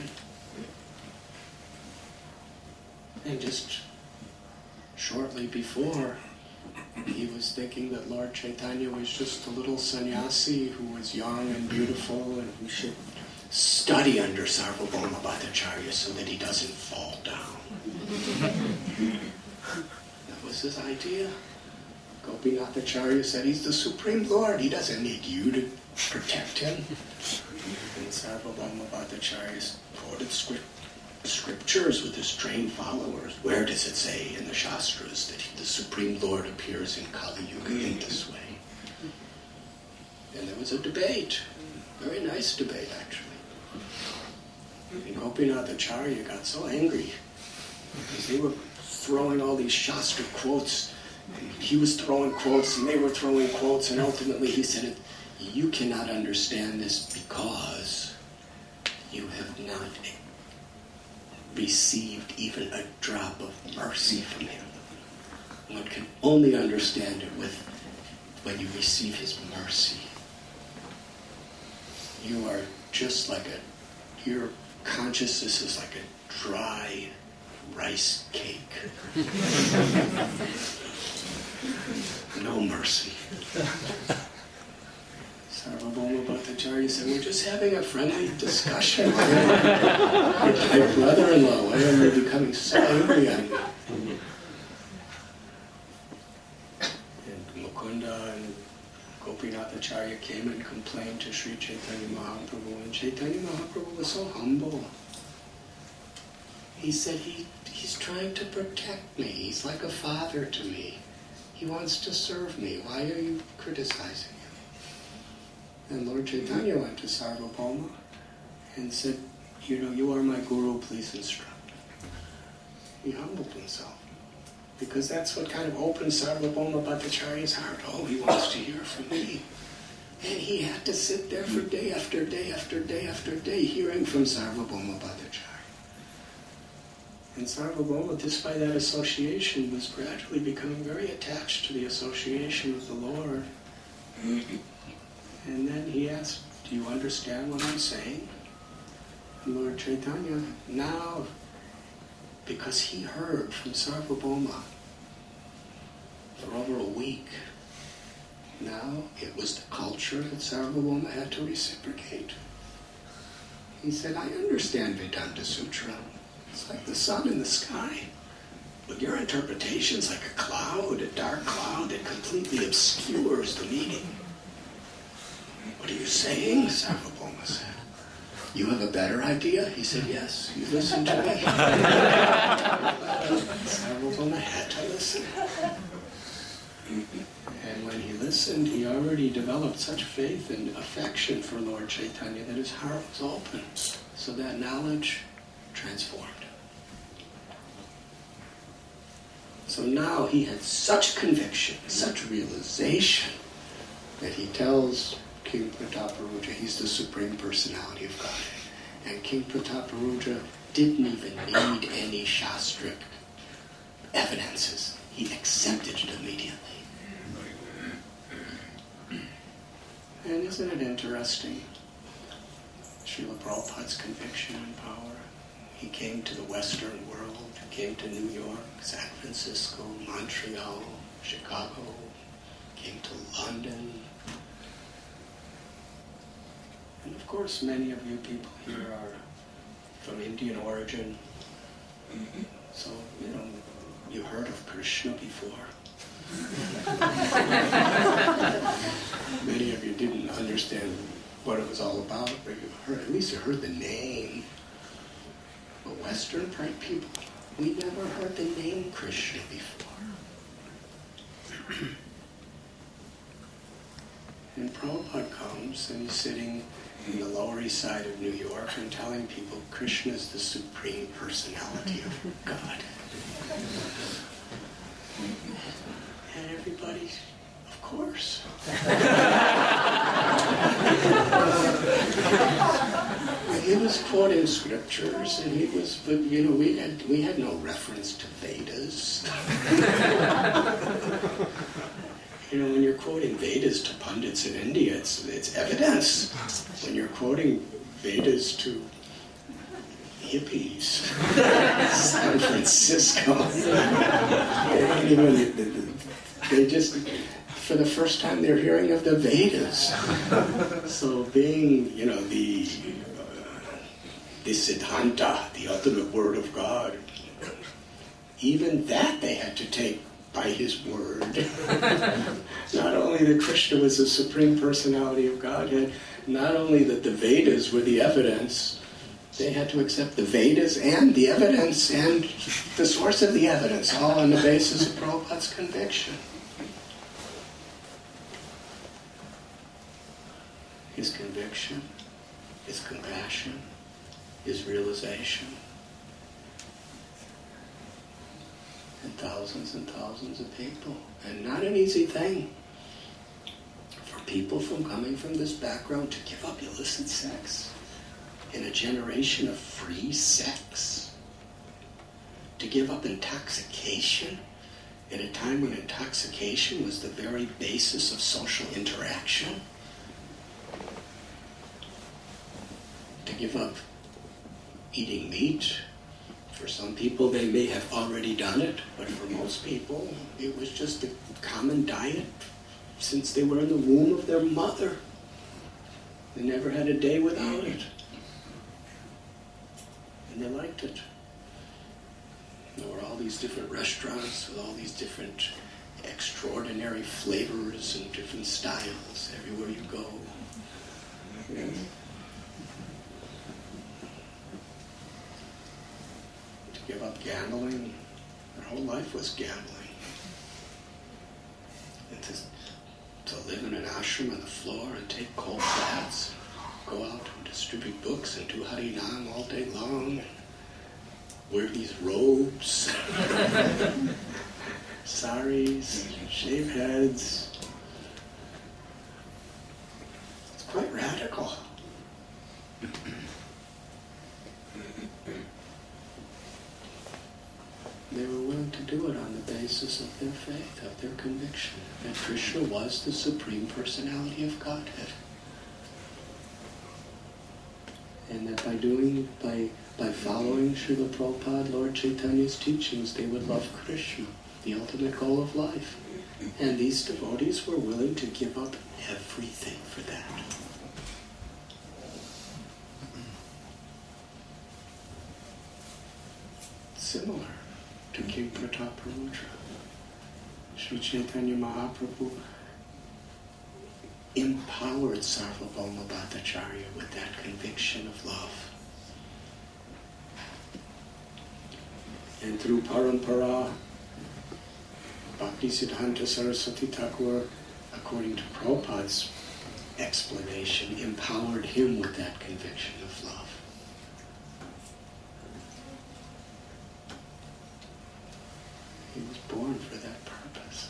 And just shortly before, he was thinking that Lord Chaitanya was just a little sannyasi who was young and beautiful and who should study under Sarvabhauma Bhattacharya so that he doesn't fall down. That was his idea. Gopinathacharya said, he's the Supreme Lord. He doesn't need you to protect him. And Sarvabhauma Bhattacharya quoted script. scriptures with his trained followers. Where does it say in the Shastras that the Supreme Lord appears in Kali Yuga in this way? And there was a debate, very nice debate actually. And Gopinathacharya got so angry because they were throwing all these Shastra quotes. And he was throwing quotes and they were throwing quotes, and ultimately he said, you cannot understand this because you have not received even a drop of mercy from him. One can only understand it with when you receive his mercy. You are just like a, your consciousness is like a dry rice cake. No mercy. Sarvabhauma Bhattacharya said, we're just having a friendly discussion. My brother-in-law, why are you becoming so angry on me? And Mukunda and Gopinathacharya came and complained to Sri Chaitanya Mahaprabhu, and Chaitanya Mahaprabhu was so humble. He said, he, he's trying to protect me. He's like a father to me. He wants to serve me. Why are you criticizing him? And Lord Chaitanya went to Sarvabhauma and said, you know, you are my guru, please instruct. He humbled himself. Because that's what kind of opened Sarvabhauma Bhattacharya's heart. Oh, he wants to hear from me. And he had to sit there for day after day after day after day hearing from Sarvabhauma Bhattacharya. And Sarvabhauma, despite that association, was gradually becoming very attached to the association with the Lord. And then he asked, do you understand what I'm saying? And Lord Chaitanya, now, because he heard from Sarvabhauma for over a week, now it was the culture that Sarvabhauma had to reciprocate. He said, I understand Vedanta Sutra. It's like the sun in the sky. But your interpretation's like a cloud, a dark cloud that completely obscures the meaning. What are you saying? Sarvabhauma said. You have a better idea? He said, yes, you listen to me. Sarvabhauma had to listen. And when he listened, he already developed such faith and affection for Lord Chaitanya that his heart was open. So that knowledge transformed. So now he had such conviction, such realization, that he tells King Prataparuja he's the Supreme Personality of God. And King Prataparuja didn't even need any Shastric evidences. He accepted it immediately. And isn't it interesting? Srila Prabhupada's conviction and power. He came to the Western world, came to New York, San Francisco, Montreal, Chicago, came to London. And of course, many of you people here are from Indian origin. So, you know, you heard of Krishna before. Many of you didn't understand what it was all about, but you heard, at least you heard the name. But Western type people, we never heard the name Krishna before. And Prabhupada comes and he's sitting in the Lower East Side of New York and telling people Krishna is the Supreme Personality of God. And everybody, of course. And he was quoting scriptures, and he was, but you know, we had we had no reference to Vedas. You know, when you're quoting Vedas to pundits in India, it's it's evidence. When you're quoting Vedas to hippies, San Francisco, they, even, they just, for the first time, they're hearing of the Vedas. So being, you know, the uh, the Siddhanta, the ultimate word of God, even that they had to take by his word. Not only that Krishna was the Supreme Personality of Godhead, not only that the Vedas were the evidence, they had to accept the Vedas and the evidence and the source of the evidence, all on the basis of Prabhupada's conviction. His conviction, his compassion, his realization. And thousands and thousands of people. And not an easy thing for people from coming from this background to give up illicit sex in a generation of free sex. To give up intoxication at a time when intoxication was the very basis of social interaction? To give up eating meat? For some people, they may have already done it, but for most people, it was just a common diet since they were in the womb of their mother. They never had a day without it. And they liked it. There were all these different restaurants with all these different extraordinary flavors and different styles everywhere you go. Yeah. To give up gambling, their whole life was gambling. And to, to live in an ashram on the floor and take cold baths, go out and distribute books and do Harinam all day long, wear these robes, saris, shave heads. It's quite radical. They were willing to do it on the basis of their faith, of their conviction that Krishna was the Supreme Personality of Godhead. And that by doing, by by following Srila Prabhupada, Lord Chaitanya's teachings, they would love Krishna, the ultimate goal of life. And these devotees were willing to give up everything for that. Similar to King Prataparudra. Sri Chaitanya Mahaprabhu empowered Sarvabhauma Bhattacharya with that conviction of love. And through Parampara, Bhakti Siddhanta Saraswati Thakur, according to Prabhupada's explanation, empowered him with that conviction of love. He was born for that purpose.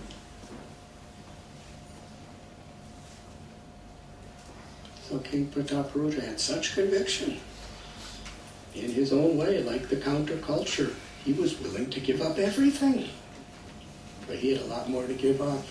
So King Prataparudra had such conviction. In his own way, like the counterculture, he was willing to give up everything. But he had a lot more to give up.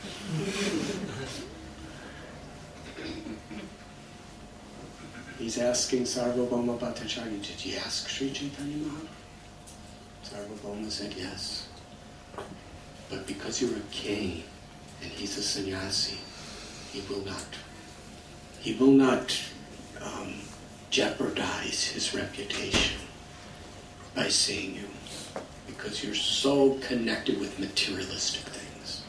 He's asking Sarvabhauma Bhattacharya, did you ask Sri Chaitanya Mahaprabhu? Sarvabhauma said yes. But because you're a king and he's a sannyasi, he will not, he will not um, jeopardize his reputation by seeing you, because you're so connected with materialistic things.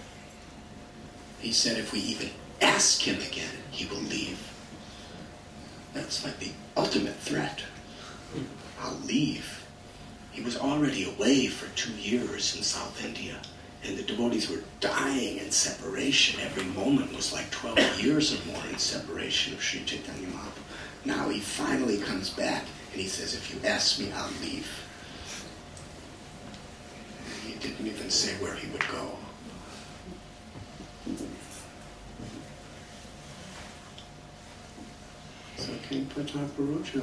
He said if we even ask him again, he will leave. That's like the ultimate threat. I'll leave. He was already away for two years in South India, and the devotees were dying in separation. Every moment was like twelve years or more in separation of Sri Chaitanya Mahaprabhu. Now he finally comes back and he says, if you ask me, I'll leave. And he didn't even say where he would go. So King Prataparudra,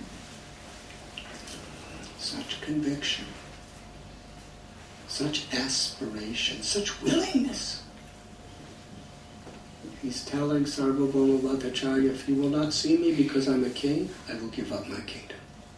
such conviction, such aspiration, such willingness. He's telling Sarvabhauma Bhattacharya, if you will not see me because I'm a king, I will give up my kingdom.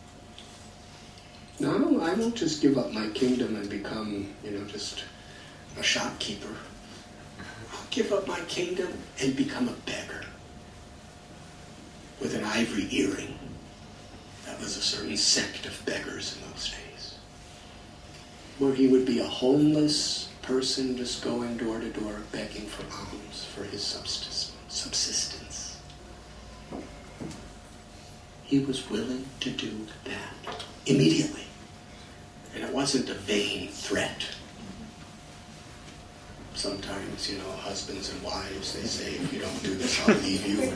No, I won't just give up my kingdom and become, you know, just a shopkeeper. I'll give up my kingdom and become a beggar with an ivory earring. That was a certain sect of beggars in those days, where he would be a homeless person just going door to door begging for alms for his subsistence. He was willing to do that immediately. And it wasn't a vain threat. Sometimes, you know, husbands and wives, they say, if you don't do this, I'll leave you.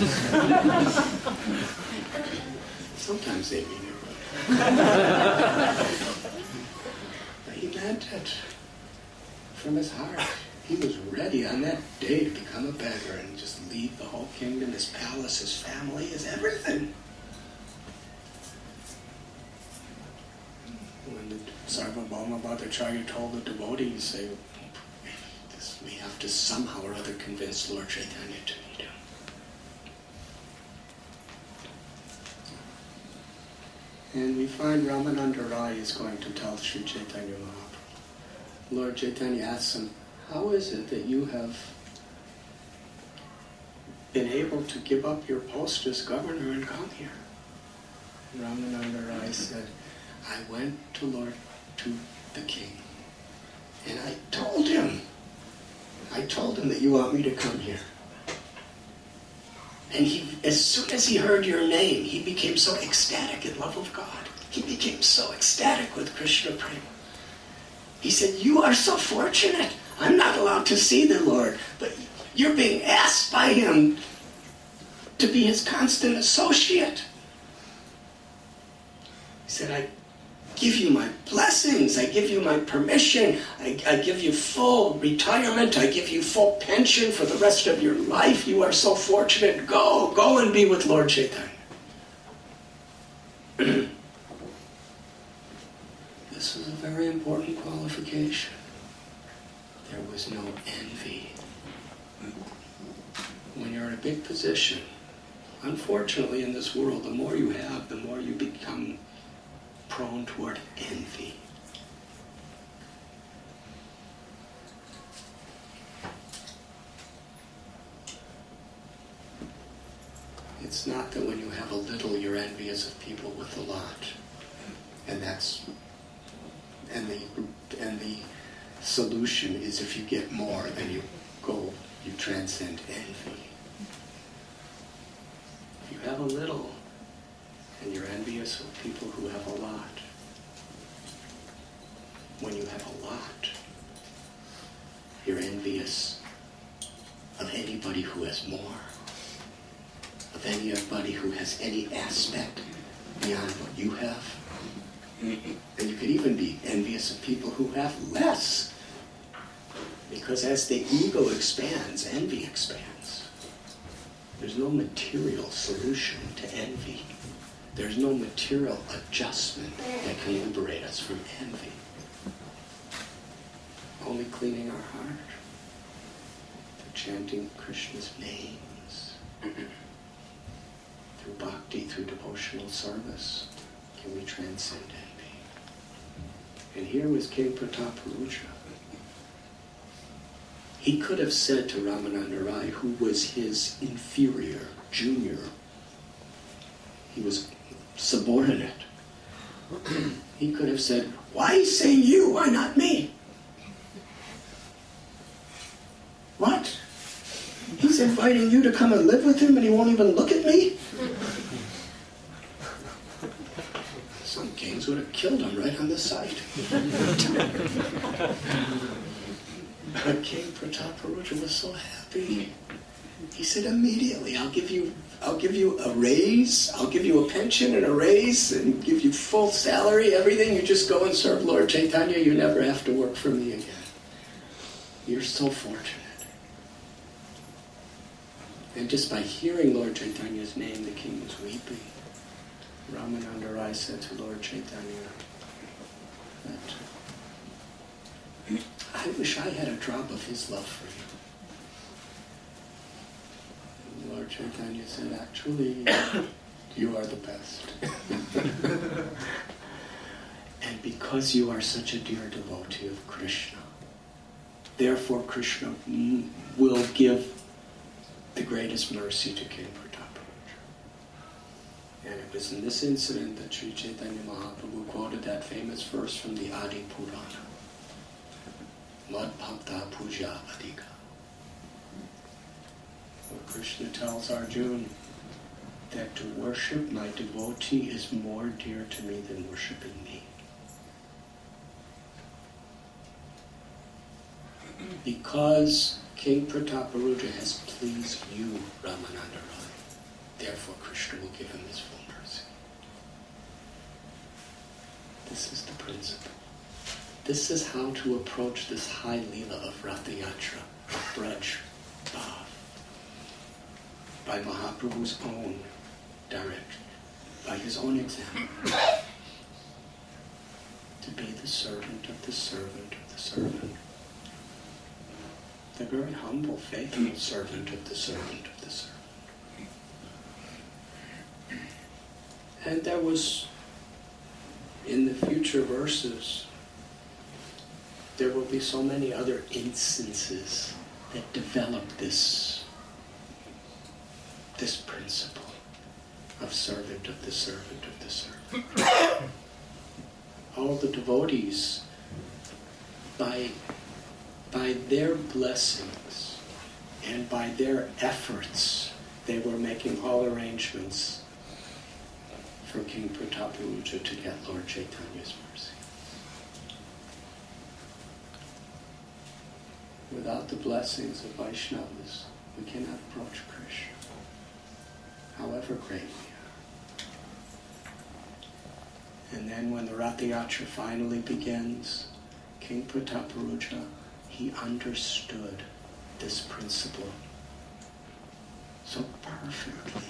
Sometimes they mean it. But he meant it from his heart. He was ready on that day to become a beggar and just leave the whole kingdom, his palace, his family, his everything. Sarvabhauma Bhattacharya told the devotees, say, this, we have to somehow or other convince Lord Chaitanya to meet him. And we find Ramananda Rai is going to tell Sri Chaitanya Mahaprabhu. Lord Chaitanya asks him, how is it that you have been able to give up your post as governor and come here? Ramananda Rai said, I went to Lord, to the king, and I told him, I told him that you want me to come here. And he, as soon as he heard your name, he became so ecstatic in love of God. He became so ecstatic with Krishna Prema. He said, you are so fortunate. I'm not allowed to see the Lord, but you're being asked by him to be his constant associate. He said, I give you my blessings, I give you my permission, I, I give you full retirement, I give you full pension for the rest of your life. You are so fortunate. Go, go and be with Lord Chaitanya. This was a very important qualification. There was no envy. When you're in a big position, unfortunately in this world, the more you have, the more you become prone toward envy. It's not that when you have a little, you're envious of people with a lot. And that's, and the, and the solution is if you get more, then you go, you transcend envy. If you have a little, and you're envious of people who have a lot. When you have a lot, you're envious of anybody who has more, of anybody who has any aspect beyond what you have. And you could even be envious of people who have less, because as the ego expands, envy expands. There's no material solution to envy. There's no material adjustment that can liberate us from envy. Only cleaning our heart, through chanting Krishna's names, through bhakti, through devotional service, can we transcend envy. And here was King Prataparudra. He could have said to Ramananda Rai, who was his inferior, junior, he was subordinate. He could have said, why saying you? Why not me? What? He's inviting you to come and live with him and he won't even look at me? Some kings would have killed him right on the site. But King Prataparudra was so happy. He said, immediately, I'll give you I'll give you a raise, I'll give you a pension and a raise, and give you full salary, everything. You just go and serve Lord Chaitanya. You never have to work for me again. You're so fortunate. And just by hearing Lord Chaitanya's name, the king was weeping. Ramananda Rai said to Lord Chaitanya that I wish I had a drop of his love for you. And Lord Chaitanya said, actually, you are the best. And because you are such a dear devotee of Krishna, therefore Krishna will give the greatest mercy to King Prataparudra. And it was in this incident that Sri Chaitanya Mahaprabhu quoted that famous verse from the Adi Purana. Mad Bhakta Puja Adhika. Where Krishna tells Arjuna that to worship my devotee is more dear to me than worshipping me. Because King Prataparudra has pleased you, Ramananda Rai, therefore Krishna will give him his full mercy. This is the principle. This is how to approach this high Leela of Ratha Yatra, of Braj Bhav, by Mahaprabhu's own direction, by his own example. To to be the servant of the servant of the servant. The very humble, faithful servant of the servant of the servant. And there was, in the future verses, there will be so many other instances that develop this, this principle of servant of the servant of the servant. All the devotees, by, by their blessings and by their efforts, they were making all arrangements for King Prataparuja to get Lord Chaitanya's mercy. Without the blessings of Vaishnavas, we cannot approach Krishna, however great we are. And then when the Ratha Yatra finally begins, King Prataparuja, he understood this principle so perfectly.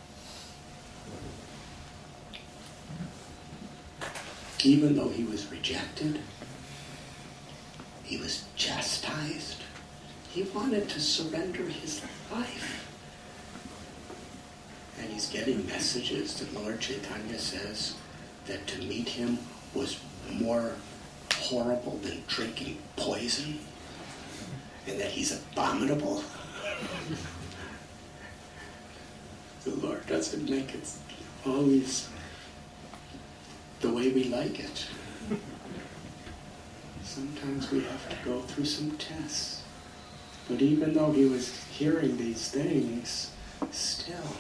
Even though he was rejected, he was chastised, he wanted to surrender his life. And he's getting messages that Lord Chaitanya says that to meet him was more horrible than drinking poison, and that he's abominable. The Lord doesn't make it always the way we like it. Sometimes we have to go through some tests. But even though he was hearing these things, still,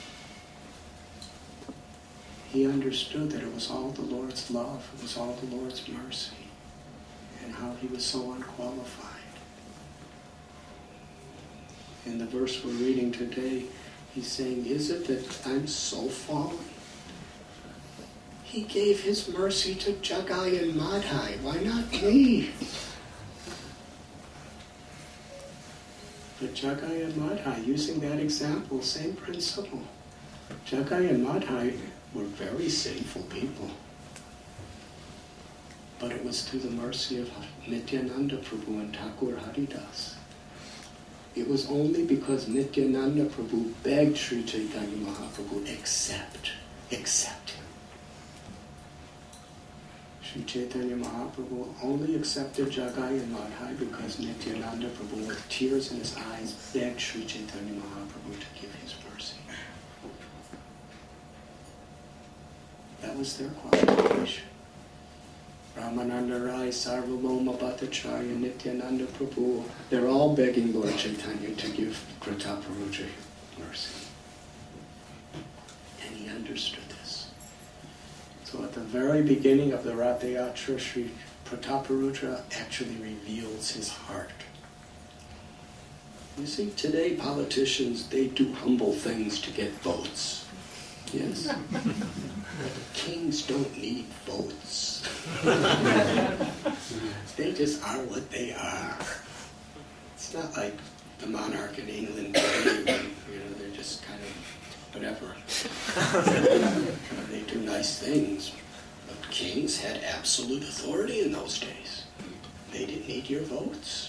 he understood that it was all the Lord's love, it was all the Lord's mercy, and how he was so unqualified. In the verse we're reading today, he's saying, is it that I'm so fallen? He gave his mercy to Jagai and Madhai. Why not me? But Jagai and Madhai, using that example, same principle. Jagai and Madhai were very sinful people. But it was through the mercy of Nityananda Prabhu and Thakur Haridas. It was only because Nityananda Prabhu begged Sri Chaitanya Mahaprabhu, accept, accept him. Sri Chaitanya Mahaprabhu only accepted Jagai and Madhai because Nityananda Prabhu, with tears in his eyes, begged Sri Chaitanya Mahaprabhu to give his mercy. That was their qualification. Ramananda Rai, Sarvabhauma Bhattacharya, Nityananda Prabhu, they're all begging Lord Chaitanya to give Prataparuja mercy. And he understood this. So at the very beginning of the Ratha Yatra, Sri Prataparuja actually reveals his heart. You see, today politicians, they do humble things to get votes. Yes? Kings don't need votes. They just are what they are. It's not like the monarch in England, you know, they're just kind of whatever. They do nice things. But kings had absolute authority in those days. They didn't need your votes.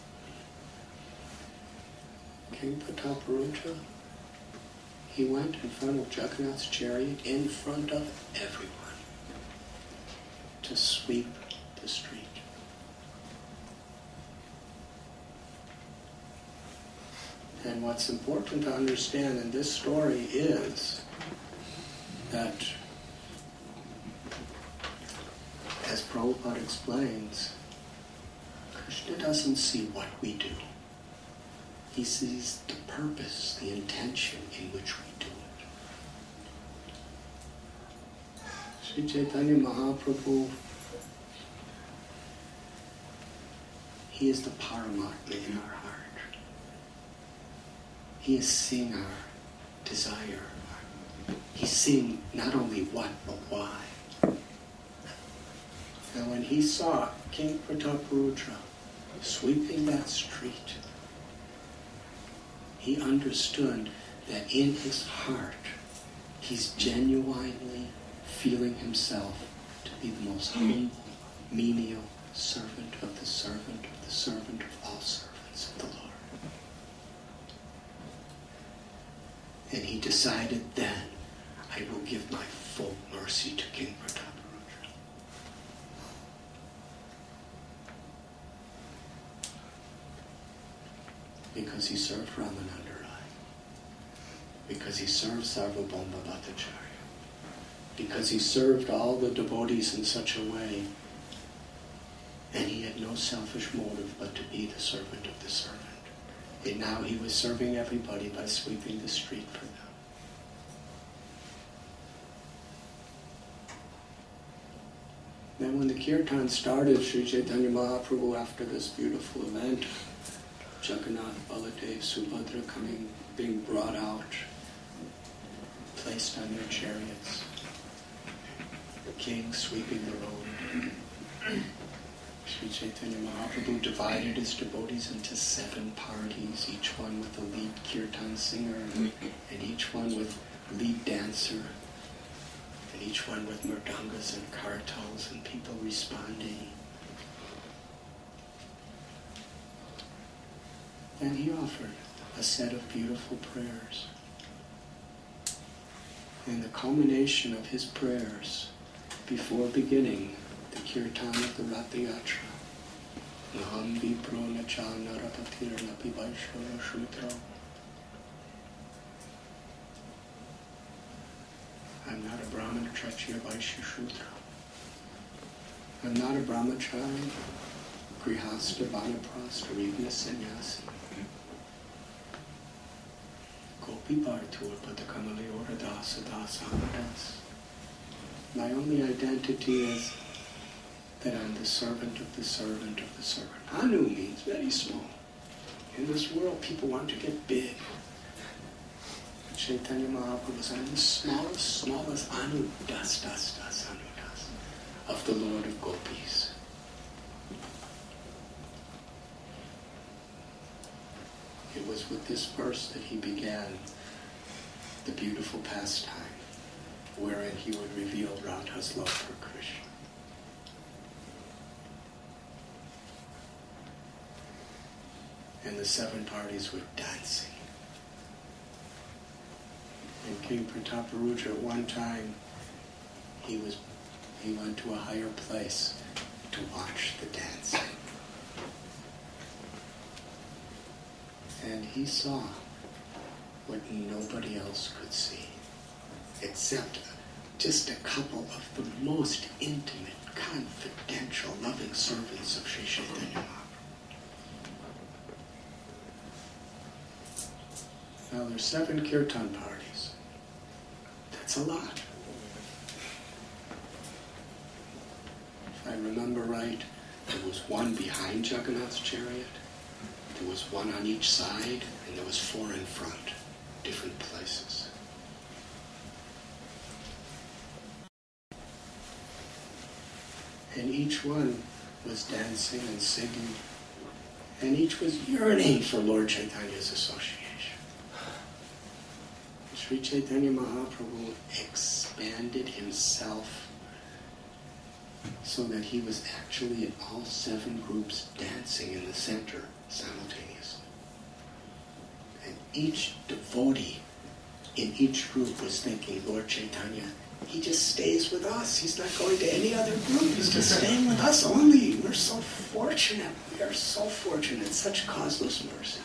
King Prataparuja, he went in front of Jagannath's chariot, in front of everyone, to sweep the street. And what's important to understand in this story is that, as Prabhupada explains, Krishna doesn't see what we do. He sees the purpose, the intention in which we do it. Sri Chaitanya Mahaprabhu, he is the Paramatma in our heart. He is seeing our desire. He's seeing not only what, but why. And when he saw King Prataparuja sweeping that street, he understood that in his heart, he's genuinely feeling himself to be the most humble menial servant of the servant of the servant of all servants of the Lord. And he decided then, I will give my full mercy to King Prataparudra. Because he served Ramananda Rai. Because he served Sarvabhauma Bhattacharya. Because he served all the devotees in such a way, and he had no selfish motive but to be the servant of the servant. And now he was serving everybody by sweeping the street for them. Then when the kirtan started, Sri Chaitanya Mahaprabhu, after this beautiful event, Jagannath, Baladev, Subhadra coming, being brought out, placed on their chariots, the king sweeping the road. Sri Chaitanya Mahaprabhu divided his devotees into seven parties, each one with a lead kirtan singer, and each one with lead dancer, and each one with mridangas and kartals and people responding. Then he offered a set of beautiful prayers. And the culmination of his prayers before beginning the kirtan of the Ratha Yatra, Naham vipro nacha narapatir napi vaishvara shudra. I'm not a Brahmin, Kshatriya, Vaishya, Shudra. I'm not a brahmachari, grihastha, vanaprastha, or even a sannyasi. Gopi Bhartur Patakamali Oradasa Dasa Amadas. My only identity is that I'm the servant of the servant of the servant. Anu means very small. In this world, people want to get big. Chaitanya Mahaprabhu was I'm the smallest, smallest Anu Das Das Das Anu Das of the Lord of Gopis. It was with this verse that he began the beautiful pastime wherein he would reveal Radha's love for Krishna. And the seven parties were dancing. And King Prataparudra, at one time, he was he went to a higher place to watch the dancing. And he saw what nobody else could see, except just a couple of the most intimate, confidential, loving servants of Sri Chaitanya Mahaprabhu. Now there's seven kirtan parties. That's a lot. If I remember right, there was one behind Jagannath's chariot, there was one on each side, and there was four in front, different places. And each one was dancing and singing, and each was yearning for Lord Chaitanya's association. Sri Chaitanya Mahaprabhu expanded himself so that he was actually in all seven groups dancing in the center simultaneously. And each devotee in each group was thinking, Lord Chaitanya, he just stays with us. He's not going to any other group. He's just staying with us only. We're so fortunate. We are so fortunate. Such causeless mercy.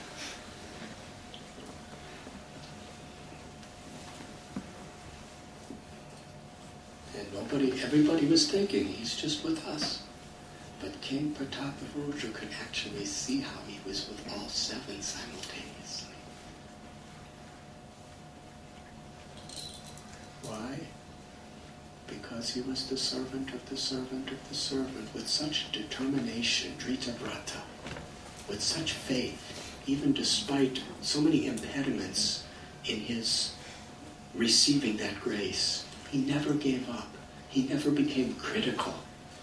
And nobody, everybody was thinking, he's just with us. But King Prataparudra could actually see how he was with all seven simultaneously. Why? Because he was the servant of the servant of the servant with such determination, Drita Vrata, with such faith, even despite so many impediments in his receiving that grace. He never gave up. He never became critical.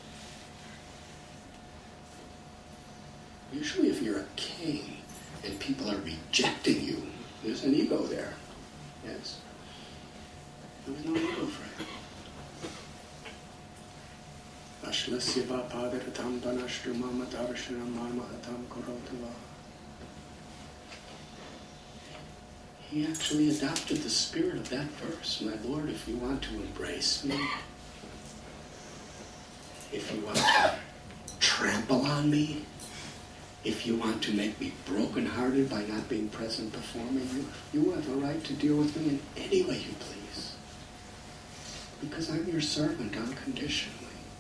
Usually if you're a king and people are rejecting you, there's an ego there. Yes? There was no ego for him. Ashlasya va padaratam danashtrama matarshanam marmahatam korotava. He actually adopted the spirit of that verse. My Lord, if you want to embrace me, if you want to trample on me, if you want to make me brokenhearted by not being present before me, you, you have a right to deal with me in any way you please. Because I'm your servant unconditionally.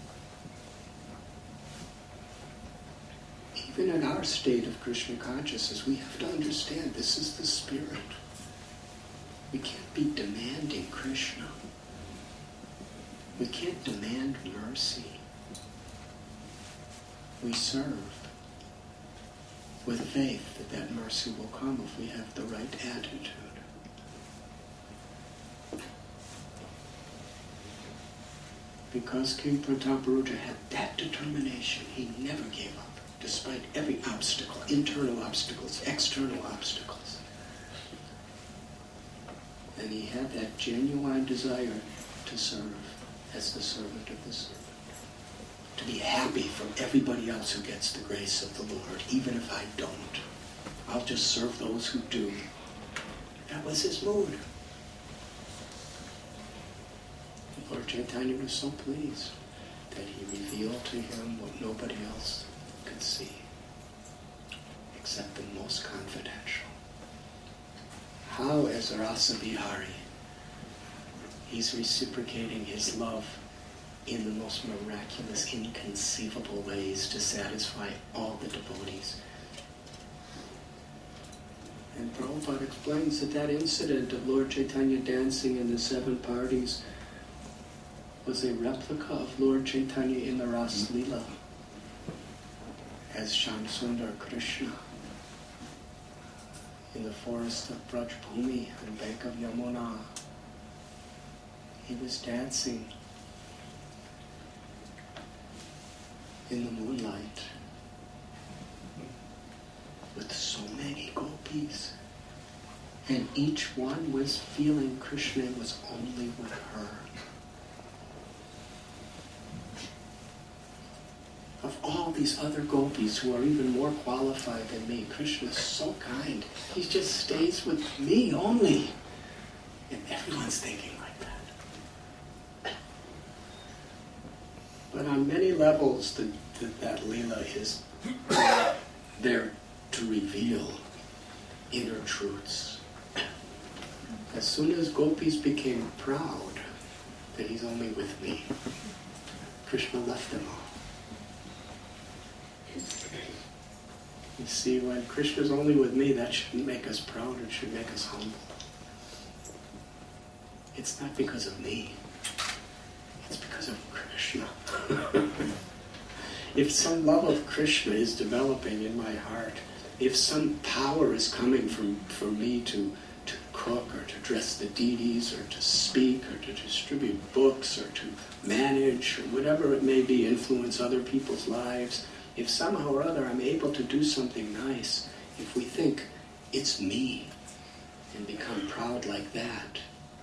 Even in our state of Krishna consciousness, we have to understand this is the spirit. We can't be demanding Krishna. We can't demand mercy. We serve with faith that that mercy will come if we have the right attitude. Because King Prataparudraja had that determination, he never gave up, despite every obstacle, internal obstacles, external obstacles. And he had that genuine desire to serve as the servant of the servant. To be happy from everybody else who gets the grace of the Lord, even if I don't. I'll just serve those who do. That was his mood. Lord Chaitanya was so pleased that he revealed to him what nobody else could see, except the most confidential. How, as Rasa Vihari, he's reciprocating his love in the most miraculous, inconceivable ways to satisfy all the devotees. And Prabhupada explains that that incident of Lord Chaitanya dancing in the seven parties was a replica of Lord Chaitanya in the Ras Leela as Shamsundar Krishna in the forest of Brajbhumi on the bank of Yamuna. He was dancing in the moonlight with so many gopis, and each one was feeling Krishna was only with her. Of all these other gopis who are even more qualified than me, Krishna is so kind. He just stays with me only. And everyone's thinking like that. But on many levels, the, the, that Leela is there to reveal inner truths. As soon as gopis became proud that he's only with me, Krishna left them all. You see, when Krishna's only with me, that shouldn't make us proud, it should make us humble. It's not because of me. It's because of Krishna. If some love of Krishna is developing in my heart, if some power is coming from, from me to, to cook or to dress the deities or to speak or to distribute books or to manage or whatever it may be, influence other people's lives, if somehow or other I'm able to do something nice, if we think it's me and become proud like that,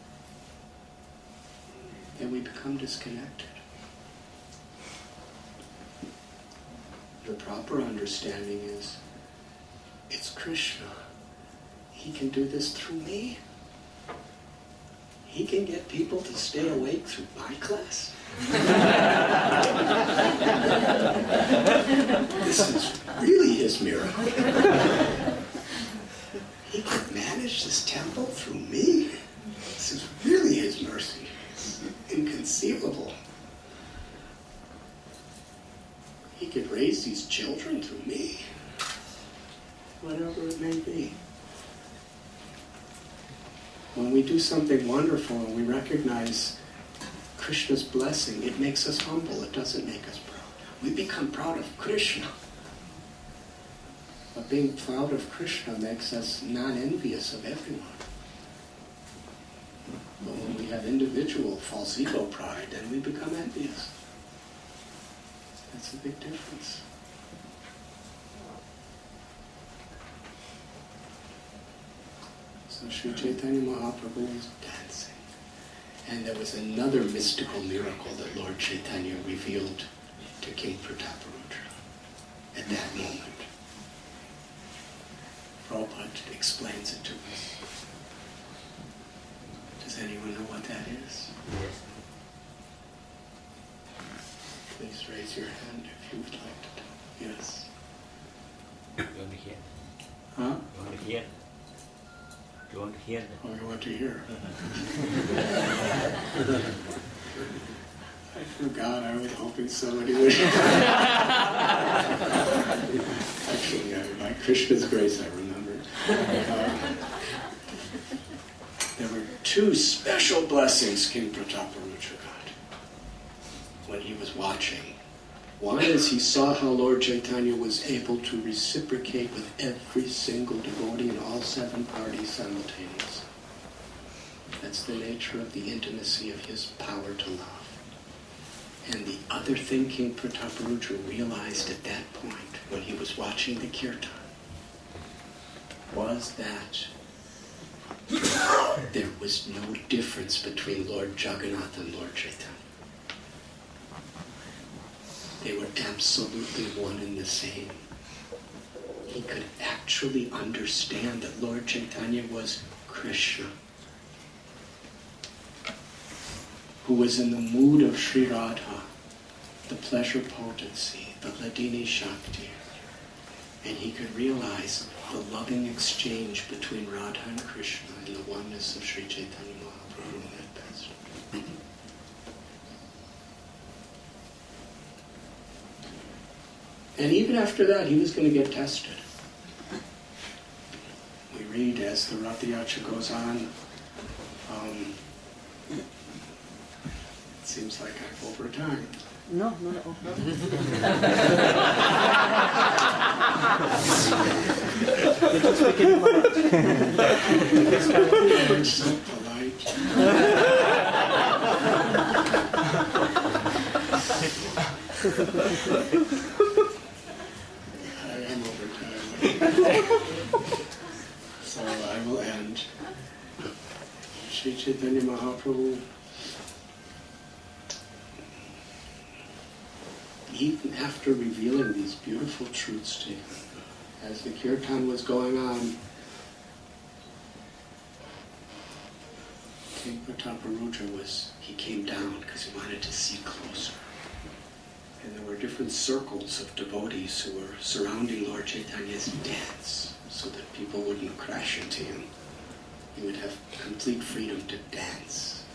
then we become disconnected. The proper understanding is, it's Krishna. He can do this through me. He can get people to stay awake through my class. This is really his miracle. He can manage this temple through me. This is really his mercy. It's inconceivable. He could raise these children through me. Whatever it may be. When we do something wonderful and we recognize Krishna's blessing, it makes us humble. It doesn't make us proud. We become proud of Krishna. But being proud of Krishna makes us non-envious of everyone. But when we have individual false ego pride, then we become envious. That's a big difference. So Sri Chaitanya Mahaprabhu was dancing. And there was another mystical miracle that Lord Chaitanya revealed to King Prataparudra at that moment. Prabhupada explains it to us. Does anyone know what that is? Yes. Please raise your hand if you would like to tell. Yes. You want to hear? Huh? You want to hear? You want to hear that? Oh, you want to hear? I forgot. I was hoping somebody would. Actually, I, by Krishna's grace, I remembered. Uh, there were two special blessings King Prataparudra got when he was watching. One is he saw how Lord Chaitanya was able to reciprocate with every single devotee in all seven parties simultaneously. That's the nature of the intimacy of his power to love. And the other thing King Prataparudra realized at that point, when he was watching the kirtan, was that there was no difference between Lord Jagannath and Lord Chaitanya. They were absolutely one and the same. He could actually understand that Lord Chaitanya was Krishna, who was in the mood of Sri Radha, the pleasure potency, the Ladini Shakti. And he could realize the loving exchange between Radha and Krishna and the oneness of Sri Chaitanya Mahaprabhu at best. And even after that, he was going to get tested. We read as the Ratha Yatra goes on, um, it seems like I'm over time. No, no, no. You're speaking much. You're so polite. I am over time. So I will end. Sri Chaitanya Mahaprabhu, even after revealing these beautiful truths to him, as the kirtan was going on, King Prataparudra was, he came down because he wanted to see closer. And there were different circles of devotees who were surrounding Lord Chaitanya's dance so that people wouldn't crash into him. He would have complete freedom to dance.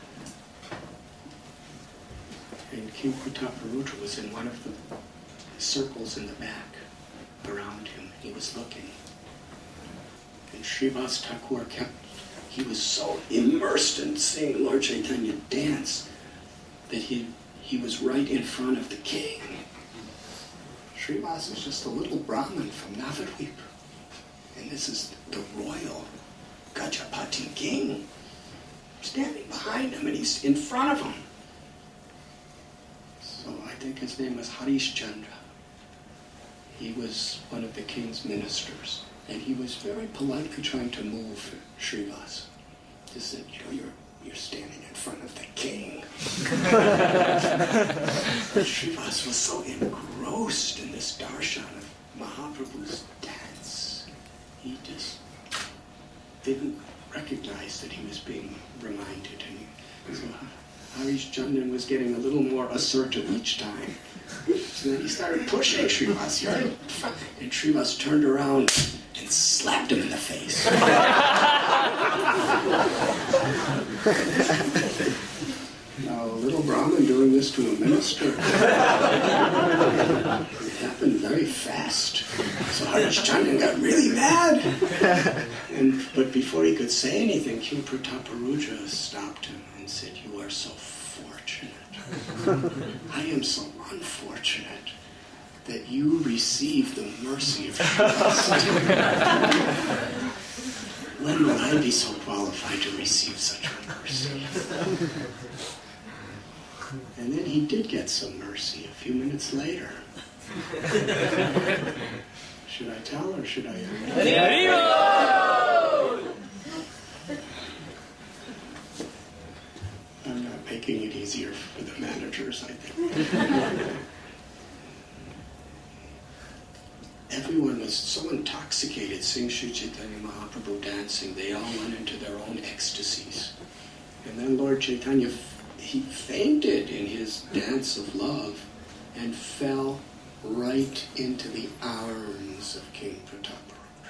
And King Prataparudra was in one of the circles in the back around him. He was looking. And Srivas Thakur kept, he was so immersed in seeing Lord Chaitanya dance that he he was right in front of the king. Srivas is just a little Brahmin from Navadvip. And this is the royal Gajapati king standing behind him, and he's in front of him. So I think his name was Harish Chandra. He was one of the king's ministers, and he was very politely trying to move Srivas. He said, you know, you're, you're standing in front of the king. Srivas was so engrossed in this darshan of Mahaprabhu's dance, he just didn't recognize that he was being reminded. And so Harish Chandan was getting a little more assertive each time. So then he started pushing Srivas. And Srivas turned around and slapped him in the face. Now, a little Brahmin doing this to a minister. It happened very fast. So Harish Chandan got really mad. And, but before he could say anything, King Prataparudra stopped him and said, you are so fortunate. I am so unfortunate that you receive the mercy of Christ. When will I be so qualified to receive such a mercy? And then he did get some mercy a few minutes later. Should I tell or should I end? I'm not making it easier for the managers, I think. was so intoxicated seeing Sri Chaitanya Mahaprabhu dancing, they all went into their own ecstasies. And then Lord Chaitanya, he fainted in his dance of love and fell right into the arms of King Prataparuja.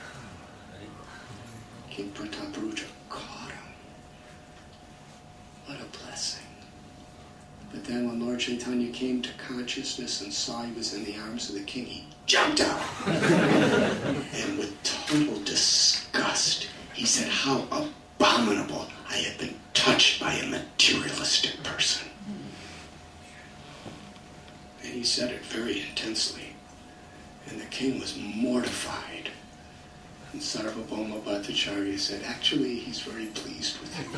King Prataparuja caught him. What a blessing. But then when Lord Chaitanya came to consciousness and saw he was in the arms of the king, he jumped out. And with total disgust, he said, how abominable I have been touched by a materialistic person. And he said it very intensely. And the king was mortified. And Sarvabhauma Bhattacharya said, actually, he's very pleased with you.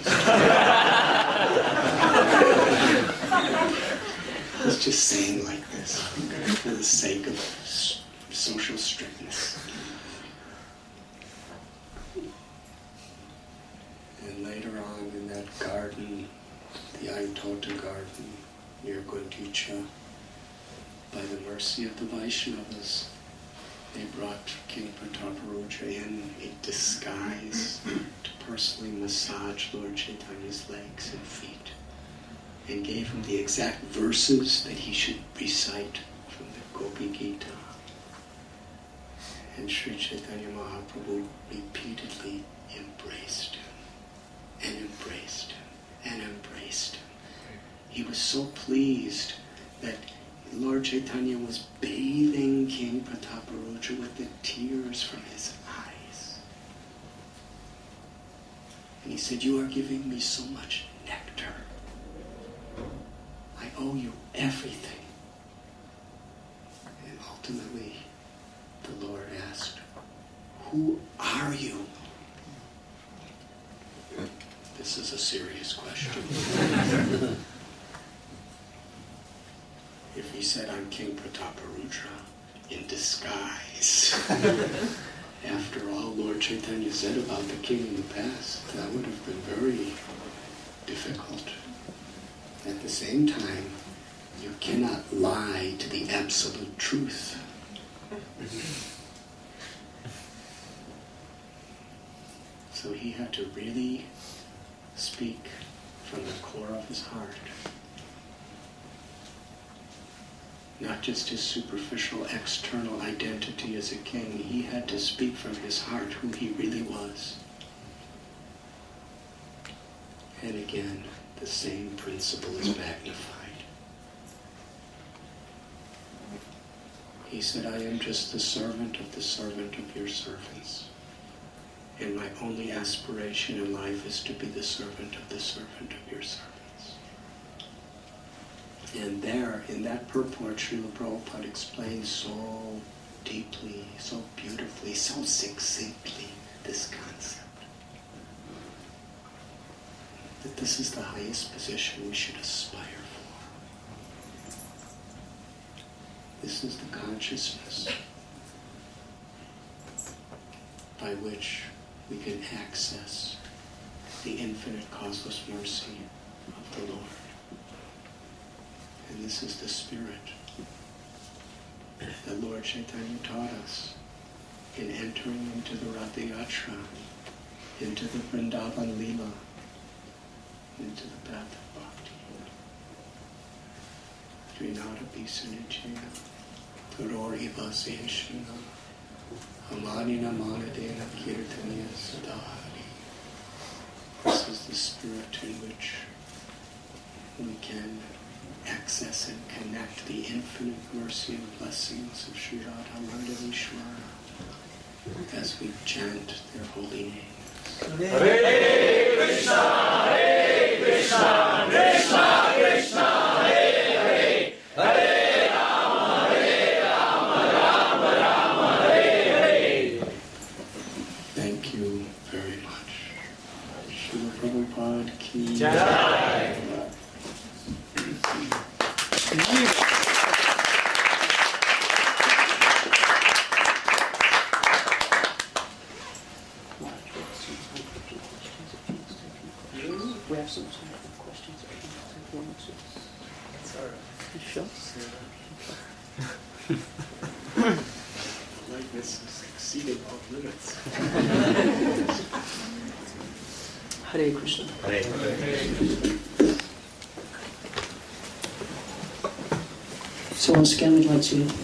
He's just saying like this for the sake of social strictness. And later on in that garden, the Aitota garden near Gundicha, by the mercy of the Vaishnavas, they brought King Prataparuja in a disguise to personally massage Lord Chaitanya's legs and feet, and gave him the exact verses that he should recite from the Gopi Gita. And Sri Chaitanya Mahaprabhu repeatedly embraced him, and embraced him, and embraced him. He was so pleased that Lord Chaitanya was bathing King Prataparuja with the tears from his eyes. And he said, you are giving me so much nectar. I owe you everything. And ultimately, the Lord asked, who are you? This is a serious question. If he said, I'm King Prataparuja in disguise, after all Lord Chaitanya said about the king in the past, that would have been very difficult. At the same time, you cannot lie to the absolute truth. So he had to really speak from the core of his heart. Not just his superficial external identity as a king. He had to speak from his heart who he really was. And again, the same principle is magnified. He said, I am just the servant of the servant of your servants. And my only aspiration in life is to be the servant of the servant of your servants. And there, in that purport, Srila Prabhupada explains so deeply, so beautifully, so succinctly this concept. That this is the highest position we should aspire for. This is the consciousness by which we can access the infinite causeless mercy of the Lord. And this is the spirit that Lord Chaitanya taught us in entering into the Ratha Yatra, into the Vrindavan Leela, into the path of bhakti. Trinada Bisanijena, Turori Vaseshana, Amanina Manadena Kirtaniya Sadhari. This is the spirit in which we can access and connect the infinite mercy and blessings of Sri Radha Madhaveshwara as we chant their holy names. Hare Krishna, Hare Krishna, Krishna Krishna, Hare Hare, Hare Rama, Hare Rama, Rama Rama, Hare Hare. Thank you very much. Srila Prabhupada ki Jai. We have some time for questions. Take one or two. It's all right. Sure. like this is off limits. Hare Krishna. Hare. So once again, we'd like to